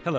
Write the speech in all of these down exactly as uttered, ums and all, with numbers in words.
Hello.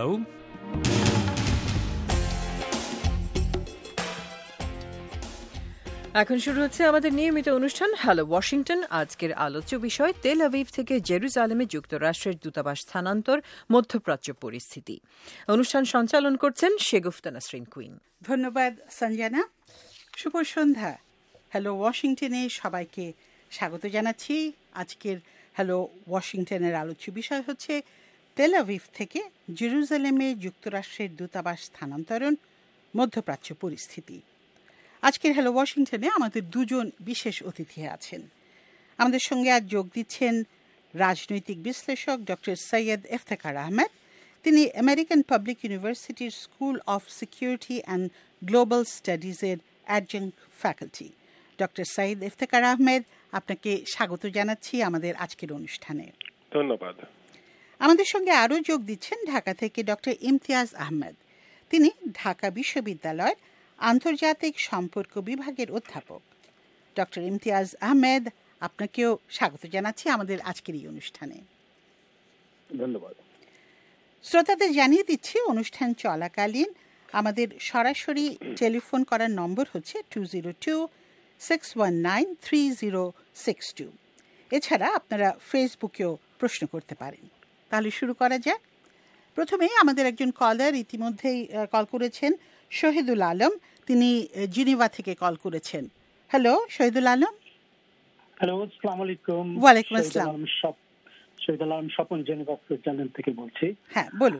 এখন শুরু হচ্ছে আমাদের নিয়মিত অনুষ্ঠান হ্যালো ওয়াশিংটন। আজকের আলোচ্য বিষয় তেল আভিভ থেকে জেরুজালেমে যুক্তরাষ্ট্রের দূতাবাস স্থানান্তর, মধ্যপ্রাচ্য পরিস্থিতি। অনুষ্ঠান সঞ্চালন করছেন শেগুফতা নাসরিন কুইন। ধন্যবাদ সঞ্জনা। শুভ সন্ধ্যা। হ্যালো ওয়াশিংটনে সবাইকে স্বাগত জানাচ্ছি। আজকের হ্যালো ওয়াশিংটনের আলোচ্য বিষয় হচ্ছে তেল আভিভ থেকে জেরুজালেমে যুক্তরাষ্ট্রের দূতাবাস স্থানান্তরণ, মধ্যপ্রাচ্য পরিস্থিতি। আজকের হ্যালো ওয়াশিংটনে আমাদের দুজন বিশেষ অতিথি আছেন। আমাদের সঙ্গে আজ যোগ দিচ্ছেন রাজনৈতিক বিশ্লেষক ডক্টর সৈয়দ ইফতেখার আহমেদ। তিনি আমেরিকান পাবলিক ইউনিভার্সিটির school of security and global স্টাডিজের adjunct faculty. Doctor Syed Iftekhar Ahmed, আপনাকে স্বাগত জানাচ্ছি আমাদের আজকের অনুষ্ঠানে। ধন্যবাদ। আমাদের সঙ্গে আরও যোগ দিচ্ছেন ঢাকা থেকে ডক্টর ইমতিয়াজ আহমেদ। তিনি ঢাকা বিশ্ববিদ্যালয়ের আন্তর্জাতিক সম্পর্ক বিভাগের অধ্যাপক। ডক্টর ইমতিয়াজ আহমেদ, আপনাকেও স্বাগত জানাচ্ছি আমাদের আজকের এই অনুষ্ঠানে। ধন্যবাদ। শ্রোতাদের জানিয়ে দিচ্ছি, অনুষ্ঠান চলাকালীন আমাদের সরাসরি টেলিফোন করার নম্বর হচ্ছে two zero two six one nine three zero six two. এছাড়া আপনারা ফেসবুকেও প্রশ্ন করতে পারেন। তাহলে শুরু করা যাক। প্রথমেই আমাদের একজন কলার ইতিমধ্যেই কল করেছেন, শহীদুল আলম। তিনি জিনেভা থেকে কল করেছেন। হ্যালো শহীদুল আলম। হ্যালো, আসসালামু আলাইকুম। ওয়ালাইকুম আসসালাম। শহীদুল আলম স্বপন, জেনেভা সুইজারল্যান্ড থেকে বলছি। হ্যাঁ বলুন।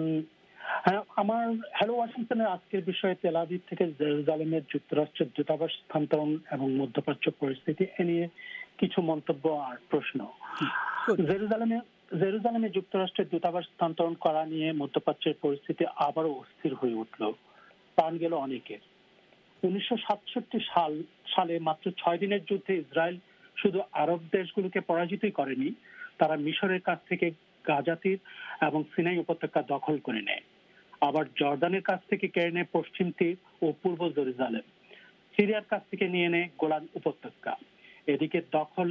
হ্যাঁ, আমার হ্যালো ওয়াশিংটনের আজকের বিষয়ে তেল আভিভ থেকে জেরুজালেমের যুক্তরাষ্ট্রের দূতাবাস স্থানান্তরণ এবং মধ্যপ্রাচ্য পরিস্থিতি এ নিয়ে কিছু মন্তব্য আর প্রশ্ন। জেরুজালেমে জেরুজালেমে যুক্তরাষ্ট্রের দূতাবাস স্থানান্তরণ করা নিয়ে মধ্যপ্রাচ্যের পরিস্থিতি আবারও অস্থির হয়ে উঠল। প্রাণ গেল অনেকের। উনিশশো সাতষট্টি সাল সালে মাত্র ছয় দিনের যুদ্ধে ইসরায়েল শুধু আরব দেশগুলোকে পরাজিতই করেনি, তারা মিশরের কাছ থেকে গাজা তীর এবং সিনাই উপত্যকা দখল করে নেয়। আবার জর্দানের কাছ থেকে কেড়ে নেয় পশ্চিম তীর ও পূর্ব জেরুজালেম। সিরিয়ার কাছ থেকে নিয়ে নেয় গোলান উপত্যকা। এদিকে দখল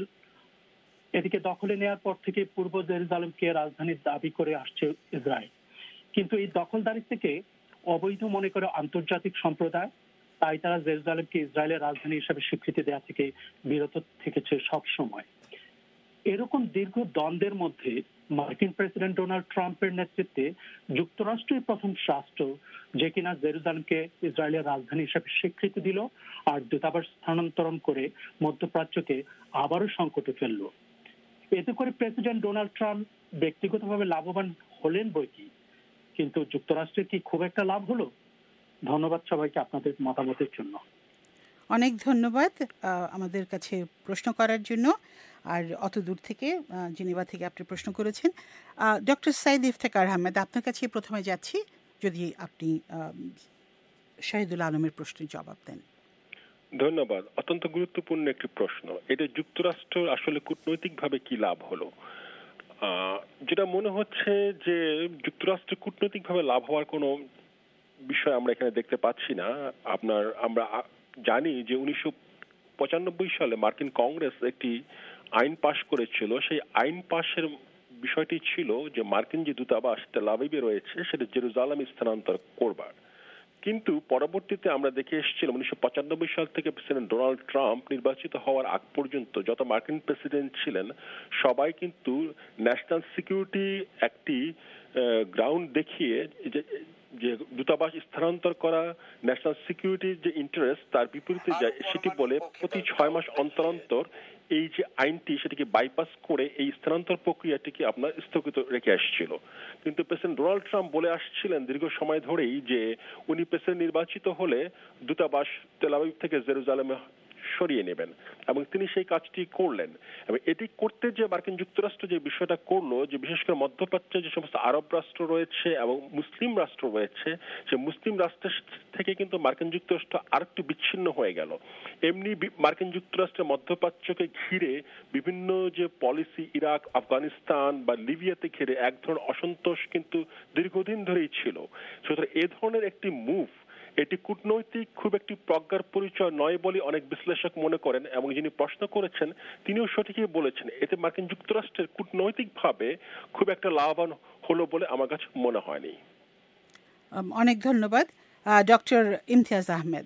এদিকে দখলে নেওয়ার পর থেকে পূর্ব জেরুজালেমকে রাজধানীর দাবি করে আসছে ইসরায়েল। কিন্তু এই দখলদারি থেকে অবৈধ মনে করে আন্তর্জাতিক সম্প্রদায়, তাই তারা জেরুজালেমকে ইসরায়েলের রাজধানী হিসেবে স্বীকৃতি দেওয়া থেকে বিরত থেকেছে সব সময়। এরকম দীর্ঘ দ্বন্দ্বের মধ্যে মার্কিন প্রেসিডেন্ট ডোনাল্ড ট্রাম্পের নেতৃত্বে যুক্তরাষ্ট্রই প্রথম রাষ্ট্র যে কিনা জেরুজালেমকে ইসরায়েলের রাজধানী হিসেবে স্বীকৃতি দিল আর দূতাবাস স্থানান্তরণ করে মধ্যপ্রাচ্যকে আবারও সংকটে ফেলল। এতে করে প্রেসিডেন্ট ডোনাল্ড ট্রাম্প ব্যক্তিগতভাবে লাভবান হলেন বইকি, কিন্তু যুক্তরাষ্ট্রের কি খুব একটা লাভ হলো? ধন্যবাদ সবাইকে আপনাদের মতামতের জন্য। অনেক ধন্যবাদ আমাদের কাছে প্রশ্ন করার জন্য। আর অত দূর থেকে জেনেভা থেকে আপনি প্রশ্ন করেছেন। ডক্টর সৈয়দ ইফতেখার আহমেদ, আপনার কাছে প্রথমে যাচ্ছি, যদি আপনি শহীদুল আলমের প্রশ্নের জবাব দেন। ধন্যবাদ। অত্যন্ত গুরুত্বপূর্ণ একটি প্রশ্ন। এটা যুক্তরাষ্ট্র আসলে কূটনৈতিকভাবে কি লাভ হলো? যেটা মনে হচ্ছে যে যুক্তরাষ্ট্র কূটনৈতিকভাবে লাভ হওয়ার কোনো বিষয় আমরা এখানে দেখতে পাচ্ছি না। আপনার আমরা জানি যে উনিশশো পঁচানব্বই সালে মার্কিন কংগ্রেস একটি আইন পাশ করেছিল। সেই আইন পাশের বিষয়টি ছিল যে মার্কিন যে দূতাবাস তেল আভিভে রয়েছে সেটা জেরুজালেমে স্থানান্তর করবার। কিন্তু পরবর্তীতে আমরা দেখে এসেছিলাম উনিশশো পঁচানব্বই সাল থেকে প্রেসিডেন্ট ডোনাল্ড ট্রাম্প নির্বাচিত হওয়ার আগ পর্যন্ত যত মার্কিন প্রেসিডেন্ট ছিলেন সবাই কিন্তু ন্যাশনাল সিকিউরিটি একটি গ্রাউন্ড দেখিয়ে যে দূতাবাস স্থানান্তর করা ন্যাশনাল সিকিউরিটির যে ইন্টারেস্ট তার বিপরীতে যায় সেটি বলে প্রতি ছয় মাস অন্তর অন্তর এই যে আইনটি সেটিকে বাইপাস করে এই স্থানান্তর প্রক্রিয়াটিকে আপনার স্থগিত রেখে আসছিল। কিন্তু প্রেসিডেন্ট ডোনাল্ড ট্রাম্প বলে আসছিলেন দীর্ঘ সময় ধরেই যে উনি প্রেসিডেন্ট নির্বাচিত হলে দূতাবাস তেল আভিভ থেকে জেরুজালেমে সরিয়ে নেবেন এবং তিনি সেই কাজটি করলেন। এবং এটি করতে যে মার্কিন যুক্তরাষ্ট্র যে বিষয়টা করলো, যে বিশেষ করে মধ্যপ্রাচ্যে যে সমস্ত আরব রাষ্ট্র রয়েছে এবং মুসলিম রাষ্ট্র রয়েছে, সে মুসলিম রাষ্ট্রের থেকে কিন্তু মার্কিন যুক্তরাষ্ট্র আরেকটু বিচ্ছিন্ন হয়ে গেল। এমনি মার্কিন যুক্তরাষ্ট্রের মধ্যপ্রাচ্যকে ঘিরে বিভিন্ন যে পলিসি ইরাক, আফগানিস্তান বা লিবিয়াতে ঘিরে এক ধরনের অসন্তোষ কিন্তু দীর্ঘদিন ধরেই ছিল। সুতরাং এ ধরনের একটি মুভ এটি কূটনৈতিক খুব একটি প্রজ্ঞার পরিচয় নয় বলে অনেক বিশ্লেষক মনে করেন, এবং যিনি প্রশ্ন করেছেন তিনিও সঠিকই বলেছেন। এতে মার্কিন যুক্তরাষ্ট্রের কূটনৈতিকভাবে খুব একটা লাভবান হলো বলে আমার কাছে মনে হয়নি। অনেক ধন্যবাদ। ডক্টর ইমতিয়াজ আহমেদ।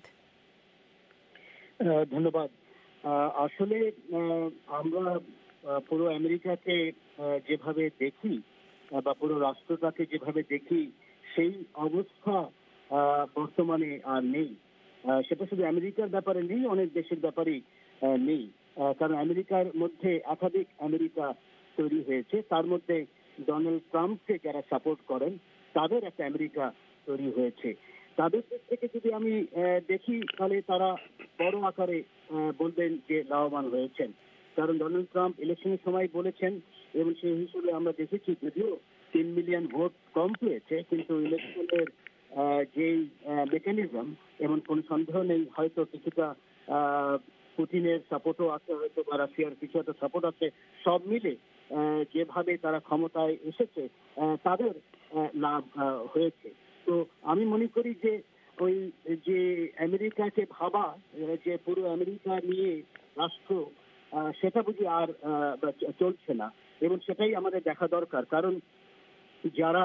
ধন্যবাদ। আসলে আমরা পুরো আমেরিকাকে যেভাবে দেখি বা পুরো রাষ্ট্রটাকে যেভাবে দেখি সেই অবস্থা বর্তমানে আর নেই। সেটা শুধু আমেরিকার ব্যাপারে নেই, অনেক দেশের ব্যাপারেই নেই। কারণ আমেরিকার মধ্যে একাধিক আমেরিকা তৈরি হয়েছে, তার মধ্যে ডোনাল্ড ট্রাম্পকে যারা সাপোর্ট করেন তাদের একটা আমেরিকা তৈরি হয়েছে। তাদের দিক থেকে যদি আমি দেখি তাহলে তারা বড় আকারে বলবেন যে লাভবান হয়েছেন। কারণ ডোনাল্ড ট্রাম্প ইলেকশনের সময় বলেছেন, এবং সেই হিসেবে আমরা দেখেছি যদিও তিন মিলিয়ন ভোট কম পেয়েছে, কিন্তু ইলেকশনের যেই মেকানিজম এমন কোন সন্দেহ নেই, হয়তো কিছুটা পুতিনের সাপোর্টও আছে, হয়তো বা রাশিয়ার কিছু একটা সাপোর্ট আছে, সব মিলে যেভাবে তারা ক্ষমতায় এসেছে তাদের লাভ হয়েছে। তো আমি মনে করি যে ওই যে আমেরিকাকে ভাবা যে পুরো আমেরিকা নিয়ে রাষ্ট্র, সেটা বুঝি আর চলছে না, এবং সেটাই আমাদের দেখা দরকার। কারণ যারা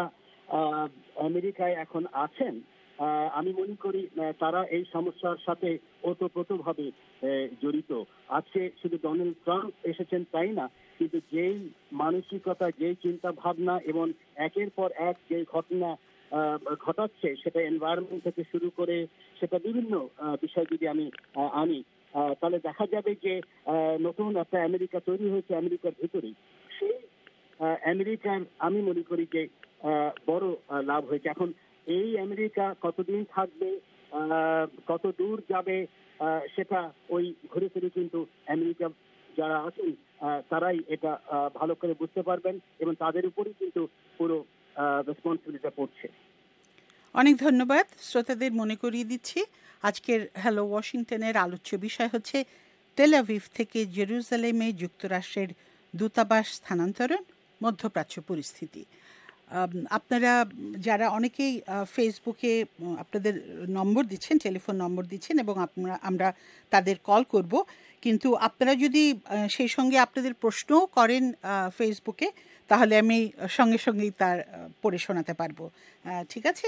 আমেরিকায় এখন আছেন আমি মনে করি তারা এই সমস্যার সাথে ওতপ্রোতভাবে জড়িত। আজকে শুধু ডোনাল্ড ট্রাম্প এসেছেন তাই না, কিন্তু যেই মানসিকতা, যেই চিন্তা ভাবনা এবং একের পর এক যে ঘটনা ঘটাচ্ছে, সেটা এনভায়রনমেন্ট থেকে শুরু করে সেটা বিভিন্ন বিষয় যদি আমি আনি তাহলে দেখা যাবে যে নতুন একটা আমেরিকা তৈরি হয়েছে আমেরিকার ভিতরেই। সেই আমেরিকার আমি মনে করি যে বড় লাভ হয়েছে। এখন এই আমেরিকা কতদিন থাকবে, কত দূর যাবে, সেটা ওই ঘুরে ফিরে কিন্তু আমেরিকা যারা আছেন তারাই এটা ভালো করে বুঝতে পারবেন, এবং তাদের উপরই কিন্তু পুরো রেসপন্সিবিলিটিটা পড়ছে। অনেক ধন্যবাদ। শ্রোতাদের মনে করিয়ে দিচ্ছি আজকের হ্যালো ওয়াশিংটনের আলোচ্য বিষয় হচ্ছে তেল আভিভ থেকে জেরুজালেমে যুক্তরাষ্ট্রের দূতাবাস স্থানান্তরণ, মধ্যপ্রাচ্য পরিস্থিতি। আপনারা যারা অনেকেই ফেসবুকে আপনাদের নম্বর দিচ্ছেন, টেলিফোন নম্বর দিচ্ছেন, এবং আমরা আমরা তাদের কল করব, কিন্তু আপনারা যদি সেই সঙ্গে আপনাদের প্রশ্নও করেন ফেসবুকে, তাহলে আমি সঙ্গে সঙ্গেই তার পড়ে শোনাতে পারবো। ঠিক আছে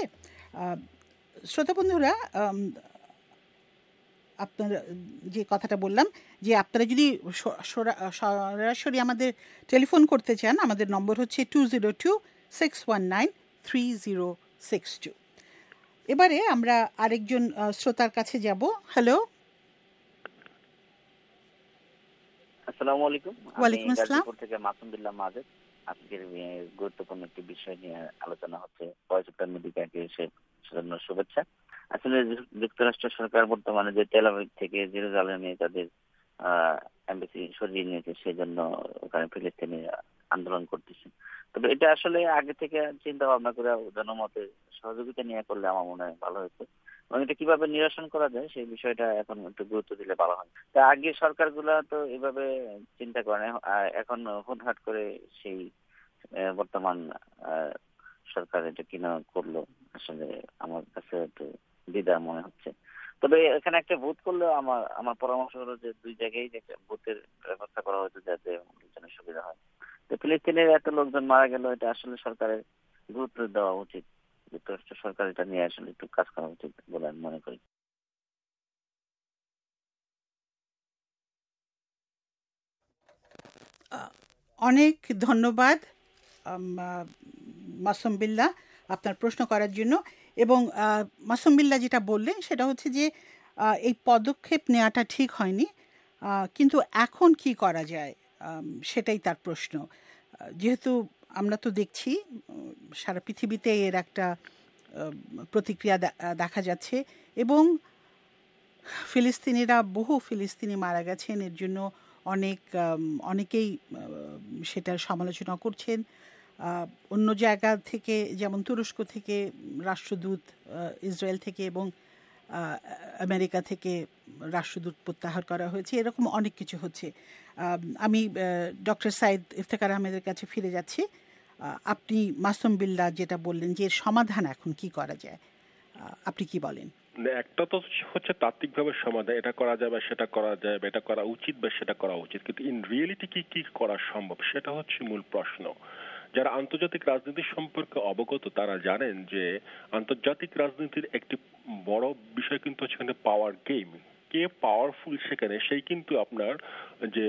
শ্রোতা বন্ধুরা, আপনারা যে কথাটা বললাম যে আপনারা যদি সরাসরি আমাদের টেলিফোন করতে চান, আমাদের নম্বর হচ্ছে two zero two six one nine three zero six two. এবারে আমরা আরেকজন শ্রোতার কাছে যাব। হ্যালো, আসসালামু আলাইকুম। ওয়ালাইকুম আসসালাম। গাজীপুর থেকে মাসুম বিল্লাহ মাজেদ। আজকের গুরুত্বপূর্ণ একটি বিষয় নিয়ে আলোচনা হচ্ছে, ভয়েস অফ আমেরিকাকে সেজন্য শুভেচ্ছা। আসলে যুক্তরাষ্ট্র সরকার বর্তমানে যে তেল আভিভ থেকে জেরুজালেমে তাদের এমবাসি সরিয়ে নিয়েছে, সেজন্য ওখানে ফিলিস্তিনি আন্দোলন করতেছে। তবে এটা আসলে আগে থেকে চিন্তা ভাবনা করে জনমতের সহযোগিতা নিয়ে করলে আমার মনে হয় ভালো হতো, এবং এটা কিভাবে নিরসন করা যায় সেই বিষয়টা এখন একটু গুরুত্ব দিলে ভালো হয়। তা আগে সরকারগুলা তো এভাবে চিন্তা করে, এখন হুটহাট করে সেই বর্তমান সরকার এটা কিনা করলো, আসলে আমার কাছে একটু দ্বিধা মনে হচ্ছে। তবে এখানে একটা ভোট করলে আমার আমার পরামর্শ হলো যে দুই জায়গায় ভোটের ব্যবস্থা করা হয়েছে যাতে লোকজনের সুবিধা হয়। তো ফিলিস্তিনের এত লোকজন মারা গেল, এটা আসলে সরকারের গুরুত্ব দেওয়া উচিত। যুক্তরাষ্ট্র সরকার এটা নিয়ে আসলে একটু কাজ করা উচিত বলে আমি মনে করি। অনেক ধন্যবাদ মাসুম বিল্লাহ আপনার প্রশ্ন করার জন্য। এবং মাসুম বিল্লাহ যেটা বললেন সেটা হচ্ছে যে এই পদক্ষেপ নেওয়াটা ঠিক হয়নি, কিন্তু এখন কি করা যায় সেটাই তার প্রশ্ন। যেহেতু আমরা তো দেখছি সারা পৃথিবীতে এর একটা প্রতিক্রিয়া দেখা যাচ্ছে, এবং ফিলিস্তিনিরা, বহু ফিলিস্তিনি মারা গেছেন, এর জন্য অনেক অনেকেই সেটার সমালোচনা করছেন। অন্য জায়গা থেকে, যেমন তুরস্ক থেকে রাষ্ট্রদূত, ইসরায়েল থেকে এবং আমেরিকা থেকে রাষ্ট্রদূত প্রত্যাহার করা হয়েছে, এরকম অনেক কিছু হচ্ছে। আমি ডক্টর সাইদ ইফতেখার আহমেদের কাছে ফিরে যাচ্ছি। আপনি মাসুম বিল্লাহ যেটা বললেন যে এর সমাধান এখন কি করা যায়, আপনি কি বলেন? একটা তো হচ্ছে তাত্ত্বিকভাবে সমাধান, এটা করা যাবে সেটা করা যাবে, এটা করা উচিত বা সেটা করা উচিত, কিন্তু ইন রিয়েলিটি কি কি করা সম্ভব সেটা হচ্ছে মূল প্রশ্ন। যারা আন্তর্জাতিক রাজনীতি সম্পর্কে অবগত তারা জানেন যে আন্তর্জাতিক রাজনীতির একটি বড় বিষয় কিন্তু হচ্ছে পাওয়ার গেম। কে পাওয়ারফুল সেখানে সেই কিন্তু আপনার যে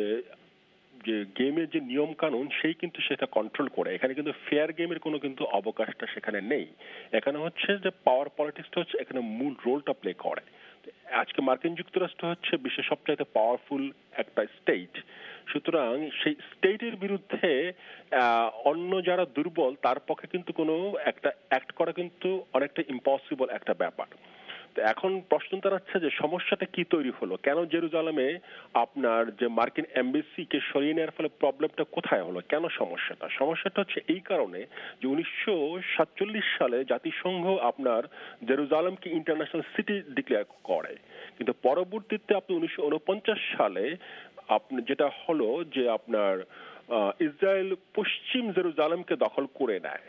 যে গেমের যে নিয়ম কানুন সেই কিন্তু সেটা কন্ট্রোল করে। এখানে কিন্তু ফেয়ার গেমের কোনো কিন্তু অবকাশটা সেখানে নেই। এখানে হচ্ছে যে পাওয়ার পলিটিক্সটা হচ্ছে এখানে মূল রোলটা প্লে করে। আজকে মার্কিন যুক্তরাষ্ট্র হচ্ছে বিশ্বের সবচাইতে পাওয়ারফুল একটা স্টেট, সুতরাং সেই স্টেটের বিরুদ্ধে অন্য যারা দুর্বল তার পক্ষে কিন্তু কোনো একটা অ্যাক্ট করা কিন্তু অনেকটা ইম্পসিবল একটা ব্যাপার। এখন প্রশ্ন দাঁড়াচ্ছে যে সমস্যাটা কি তৈরি হলো, কেন জেরুজালেমে আপনার যে মার্কিন এমবেসিকে সরিয়ে নেওয়ার ফলে প্রবলেমটা কোথায় হলো, কেন সমস্যাটা সমস্যাটা হচ্ছে এই কারণে যে উনিশশো সাতচল্লিশ সালে জাতিসংঘ আপনার জেরুজালেমকে ইন্টারন্যাশনাল সিটি ডিক্লেয়ার করে, কিন্তু পরবর্তীতে আপনি উনিশশো উনপঞ্চাশ সালে আপনি যেটা হলো যে আপনার ইসরায়েল পশ্চিম জেরুজালেমকে দখল করে নেয়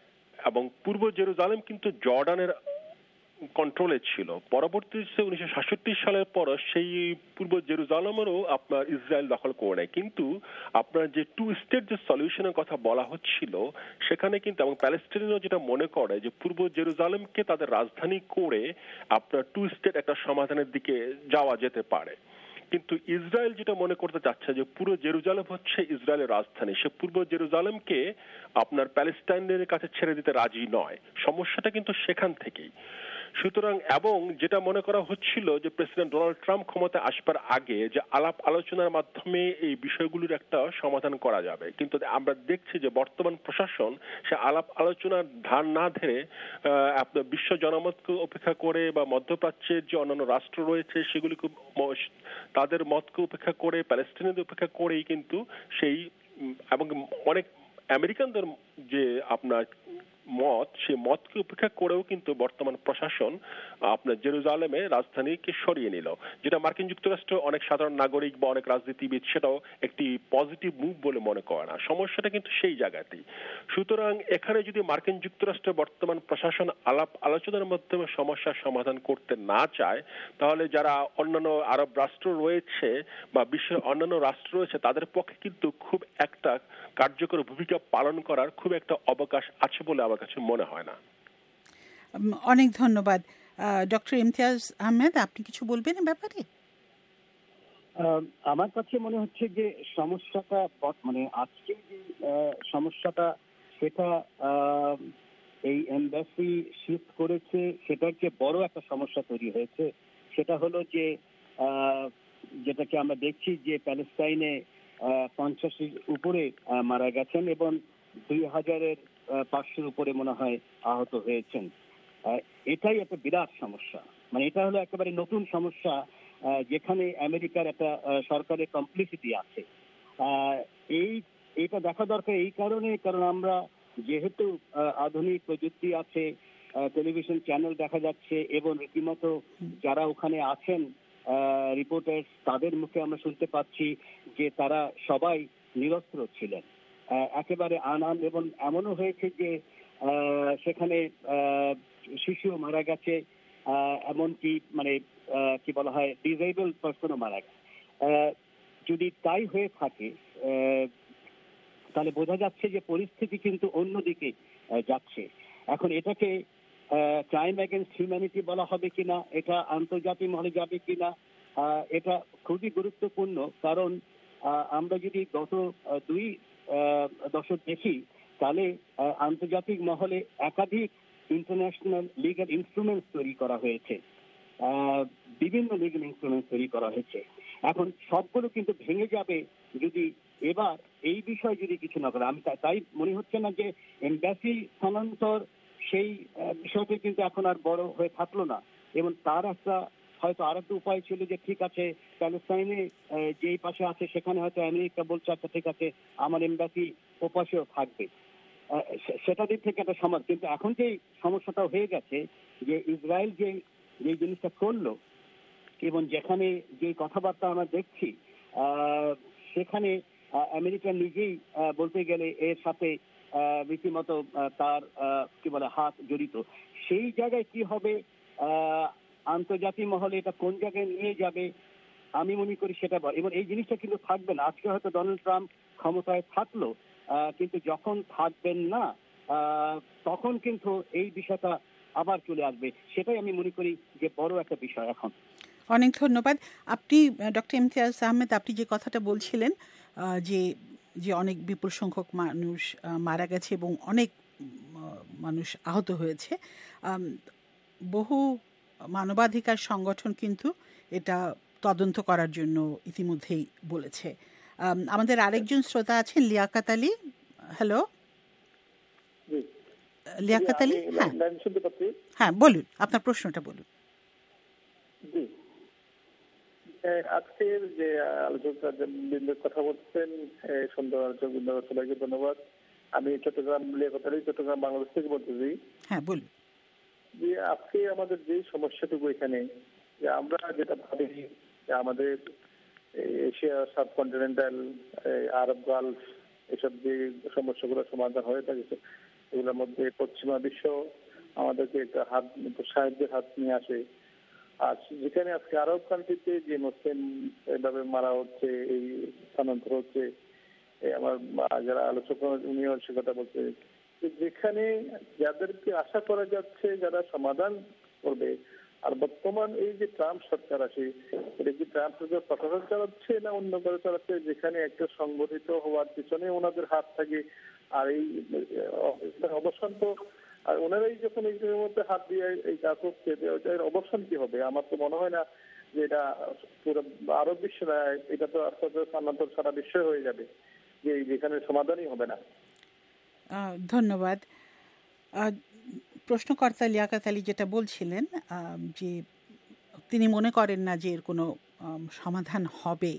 এবং পূর্ব জেরুজালেম কিন্তু জর্ডানের কন্ট্রোলে ছিল। পরবর্তীতে উনিশশো সাতষট্টি সালের পর সেই পূর্ব জেরুজালেমেরও আপনার ইসরায়েল দখল করে নেয়, কিন্তু আপনার যে টু স্টেট যে সলিউশনের কথা বলা হচ্ছিল সেখানে কিন্তু এবং প্যালেস্টাইনও যেটা মনে করে যে পূর্ব জেরুজালেমকে তাদের রাজধানী করে আপনার টু স্টেট একটা সমাধানের দিকে যাওয়া যেতে পারে, কিন্তু ইসরায়েল যেটা মনে করতে চাচ্ছে যে পুরো জেরুজালেম হচ্ছে ইসরায়েলের রাজধানী, সে পূর্ব জেরুজালেমকে আপনার প্যালেস্টাইনের কাছে ছেড়ে দিতে রাজি নয়। সমস্যাটা কিন্তু সেখান থেকেই। সুতরাং এবং যেটা মনে করা হচ্ছিল যে প্রেসিডেন্ট ডোনাল্ড ট্রাম্প ক্ষমতা আসবার আগে যে আলাপ আলোচনার মাধ্যমে এই বিষয়গুলোর একটা সমাধান করা যাবে, কিন্তু আমরা দেখছি যে বর্তমান প্রশাসন সে আলাপ আলোচনার ধার না ধরে আপনার বিশ্ব জনমতকে উপেক্ষা করে বা মধ্যপ্রাচ্যের যে অন্যান্য রাষ্ট্র রয়েছে সেগুলিকে তাদের মতকে উপেক্ষা করে প্যালেস্টাইনদের উপেক্ষা করেই কিন্তু সেই এবং অনেক আমেরিকানদের যে আপনার মত সেই মতকে উপেক্ষা করেও কিন্তু বর্তমান প্রশাসন আপনার জেরুজালেমে রাজধানীকে সরিয়ে নিল, যেটা মার্কিন যুক্তরাষ্ট্র অনেক সাধারণ নাগরিক বা অনেক রাজনীতিবিদ সেটাও একটি পজিটিভ মুভ বলে মনে করে না। সমস্যাটা কিন্তু সেই জায়গাতেই। সুতরাং এখানে যদি মার্কিন যুক্তরাষ্ট্র বর্তমান প্রশাসন আলাপ আলোচনার মাধ্যমে সমস্যার সমাধান করতে না চায়, তাহলে যারা অন্যান্য আরব রাষ্ট্র রয়েছে বা বিশ্বের অন্যান্য রাষ্ট্র রয়েছে তাদের পক্ষে কিন্তু খুব একটা কার্যকর ভূমিকা পালন করার খুব একটা অবকাশ আছে বলে আমার কাছে মনে হয় না। অনেক ধন্যবাদ। ডক্টর ইমতিয়াজ আহমেদ, আপনি কিছু বলবেন এ ব্যাপারে? আমার কাছে মনে হচ্ছে যে সমস্যাটা মানে আজকে যে সমস্যাটা সেটা এই এমবাসি শিফট করেছে সেটার যে বড় একটা সমস্যা তৈরি হয়েছে সেটা হলো যে যেটাকে আমরা দেখছি যে প্যালেস্টাইনে পঞ্চাশের উপরে মারা গেছেন এবং দুই হাজারের পাঁচশোর উপরে মনে হয় আহত হয়েছেন। এটাই একটা বিরাট সমস্যা, মানে এটা হলো একেবারে নতুন সমস্যা যেখানে আমেরিকার একটা সরকারের কমপ্লিসিটি আছে। এই এটা দেখা দরকার এই কারণে, কারণ আমরা যেহেতু আধুনিক প্রযুক্তি আছে, টেলিভিশন চ্যানেল দেখা যাচ্ছে এবং রীতিমতো যারা ওখানে আছেন রিপোর্টার তাদের মুখে আমরা শুনতে পাচ্ছি যে তারা সবাই নিরস্ত্র ছিলেন একেবারে আনাম, এবং এমনও হয়েছে যে সেখানে শিশু মারা গেছে, এমনকি মানে কি বলা হয় ডিসেবল পার্সনও মারা গেছে। যদি তাই হয়ে থাকে তাহলে বোঝা যাচ্ছে যে পরিস্থিতি কিন্তু অন্যদিকে যাচ্ছে। এখন এটাকে ক্রাইম এগেইনস্ট হিউম্যানিটি বলা হবে কিনা, এটা আন্তর্জাতিক মহলে যাবে কিনা, এটা খুবই গুরুত্বপূর্ণ। কারণ আমরা যদি গত দুই দশক দেখি তাহলে আন্তর্জাতিক মহলে একাধিক ইন্টারন্যাশনাল লিগ্যাল ইনস্ট্রুমেন্টস তৈরি করা হয়েছে, বিভিন্ন লিগ্যাল ইনস্ট্রুমেন্টস তৈরি করা হয়েছে। এখন সবগুলো কিন্তু ভেঙে যাবে যদি এবার এই বিষয়ে যদি কিছু না করে। আমি তাই মনে হচ্ছে না যে এমবাসি স্থানান্তর সেই বিষয়টি কিন্তু এখন আর বড় হয়ে থাকলো না, এবং তার একটা হয়তো আর একটা উপায় ছিল যে ঠিক আছে প্যালেস্টাইনে যেই পাশে আছে সেখানে হয়তো আমেরিকা বলছে আচ্ছা ঠিক আছে আমার এমবাসি ও পাশেও থাকবে, সেটা দিক থেকে একটা সমাজ। কিন্তু এখন যে সমস্যাটা হয়ে গেছে যে ইসরায়েল যে যে জিনিসটা করলো এবং যেখানে যে কথাবার্তা আমরা দেখছি সেখানে আমেরিকা নিজেই বলতে গেলে এর সাথে রীতিমতো তার কি বলে হাত জড়িত। সেই জায়গায় কি হবে আন্তর্জাতিক মহলে এটা কোন জায়গায় নিয়ে যাবে আমি মনে করি সেটা বল। এবং এই জিনিসটা কিন্তু থাকবে না। আজকে হয়তো ডোনাল্ড ট্রাম্প ক্ষমতায় থাকলো, কিন্তু যখন থাকবেন না তখন কিন্তু এই বিষয়টা আবার চলে আসবে। সেটাই আমি মনে করি যে বড় একটা বিষয় এখন। অনেক ধন্যবাদ। আপনি ডক্টর ইমতিয়াজ আহমেদ, আপনি যে কথাটা বলছিলেন যে যে অনেক বিপুল সংখ্যক মানুষ মারা গেছে এবং অনেক মানুষ আহত হয়েছে, বহু মানবাধিকার সংগঠন কিন্তু এটা তদন্ত করার জন্য ইতিমধ্যেই বলেছে। আমাদের আরেকজন শ্রোতা আছেন লিয়াকত আলী। হ্যালো লিয়াকত আলী, হ্যাঁ হ্যাঁ বলুন, আপনার প্রশ্নটা বলুন। জি, আজকের যে আলোচনা কথা বলছেন সুন্দর আলোচক সবাইকে ধন্যবাদ। আমি চট্টগ্রাম লিয়াকত আলী, চট্টগ্রাম বাংলাদেশ থেকে বলতেছি। হ্যাঁ বলুন। যে আজকে আমাদের যে সমস্যাটুকু এখানে, যে আমরা যেটা ভাবি যে আমাদের এশিয়া সাবকন্টিনেন্টাল, আরব গালফ, এসব যে সমস্যাগুলো সমাধান হয়ে থাকে এগুলোর মধ্যে পশ্চিমা বিশ্ব আমাদেরকে একটা হাত সাহায্যের হাত নিয়ে আসে। আর যেখানে আজকে আরব কান্ট্রিতে যে মুসলিম এভাবে মারা হচ্ছে, এই স্থানান্তর হচ্ছে, আমার যারা আলোচক উনিও সে কথা বলছে, যেখানে যাদেরকে আশা করা যাচ্ছে যারা সমাধান করবে, আর বর্তমান এই যে ট্রাম্প সরকার আসে, এটা কি ট্রাম্প সরকার প্রশাসন চালাচ্ছে না অন্য করে চালাচ্ছে, যেখানে একটা সংগঠিত হওয়ার পিছনে ওনাদের হাত থাকে। আর এই অবসান তো আর ওনারাই যখন এই মধ্যে হাত দিয়ে এই কাজ হচ্ছে, এর অবসান কি হবে? আমার তো মনে হয় না যে এটা পুরো আরব বিশ্ব না, এটা তো আস্তে আস্তে স্থানান্তর সারা বিশ্ব হয়ে যাবে, যে যেখানে সমাধানই হবে না। ধন্যবাদ। প্রশ্নকর্তা লিয়াকত আলী যেটা বলছিলেন যে তিনি মনে করেন না যে এর কোনো সমাধান হবে।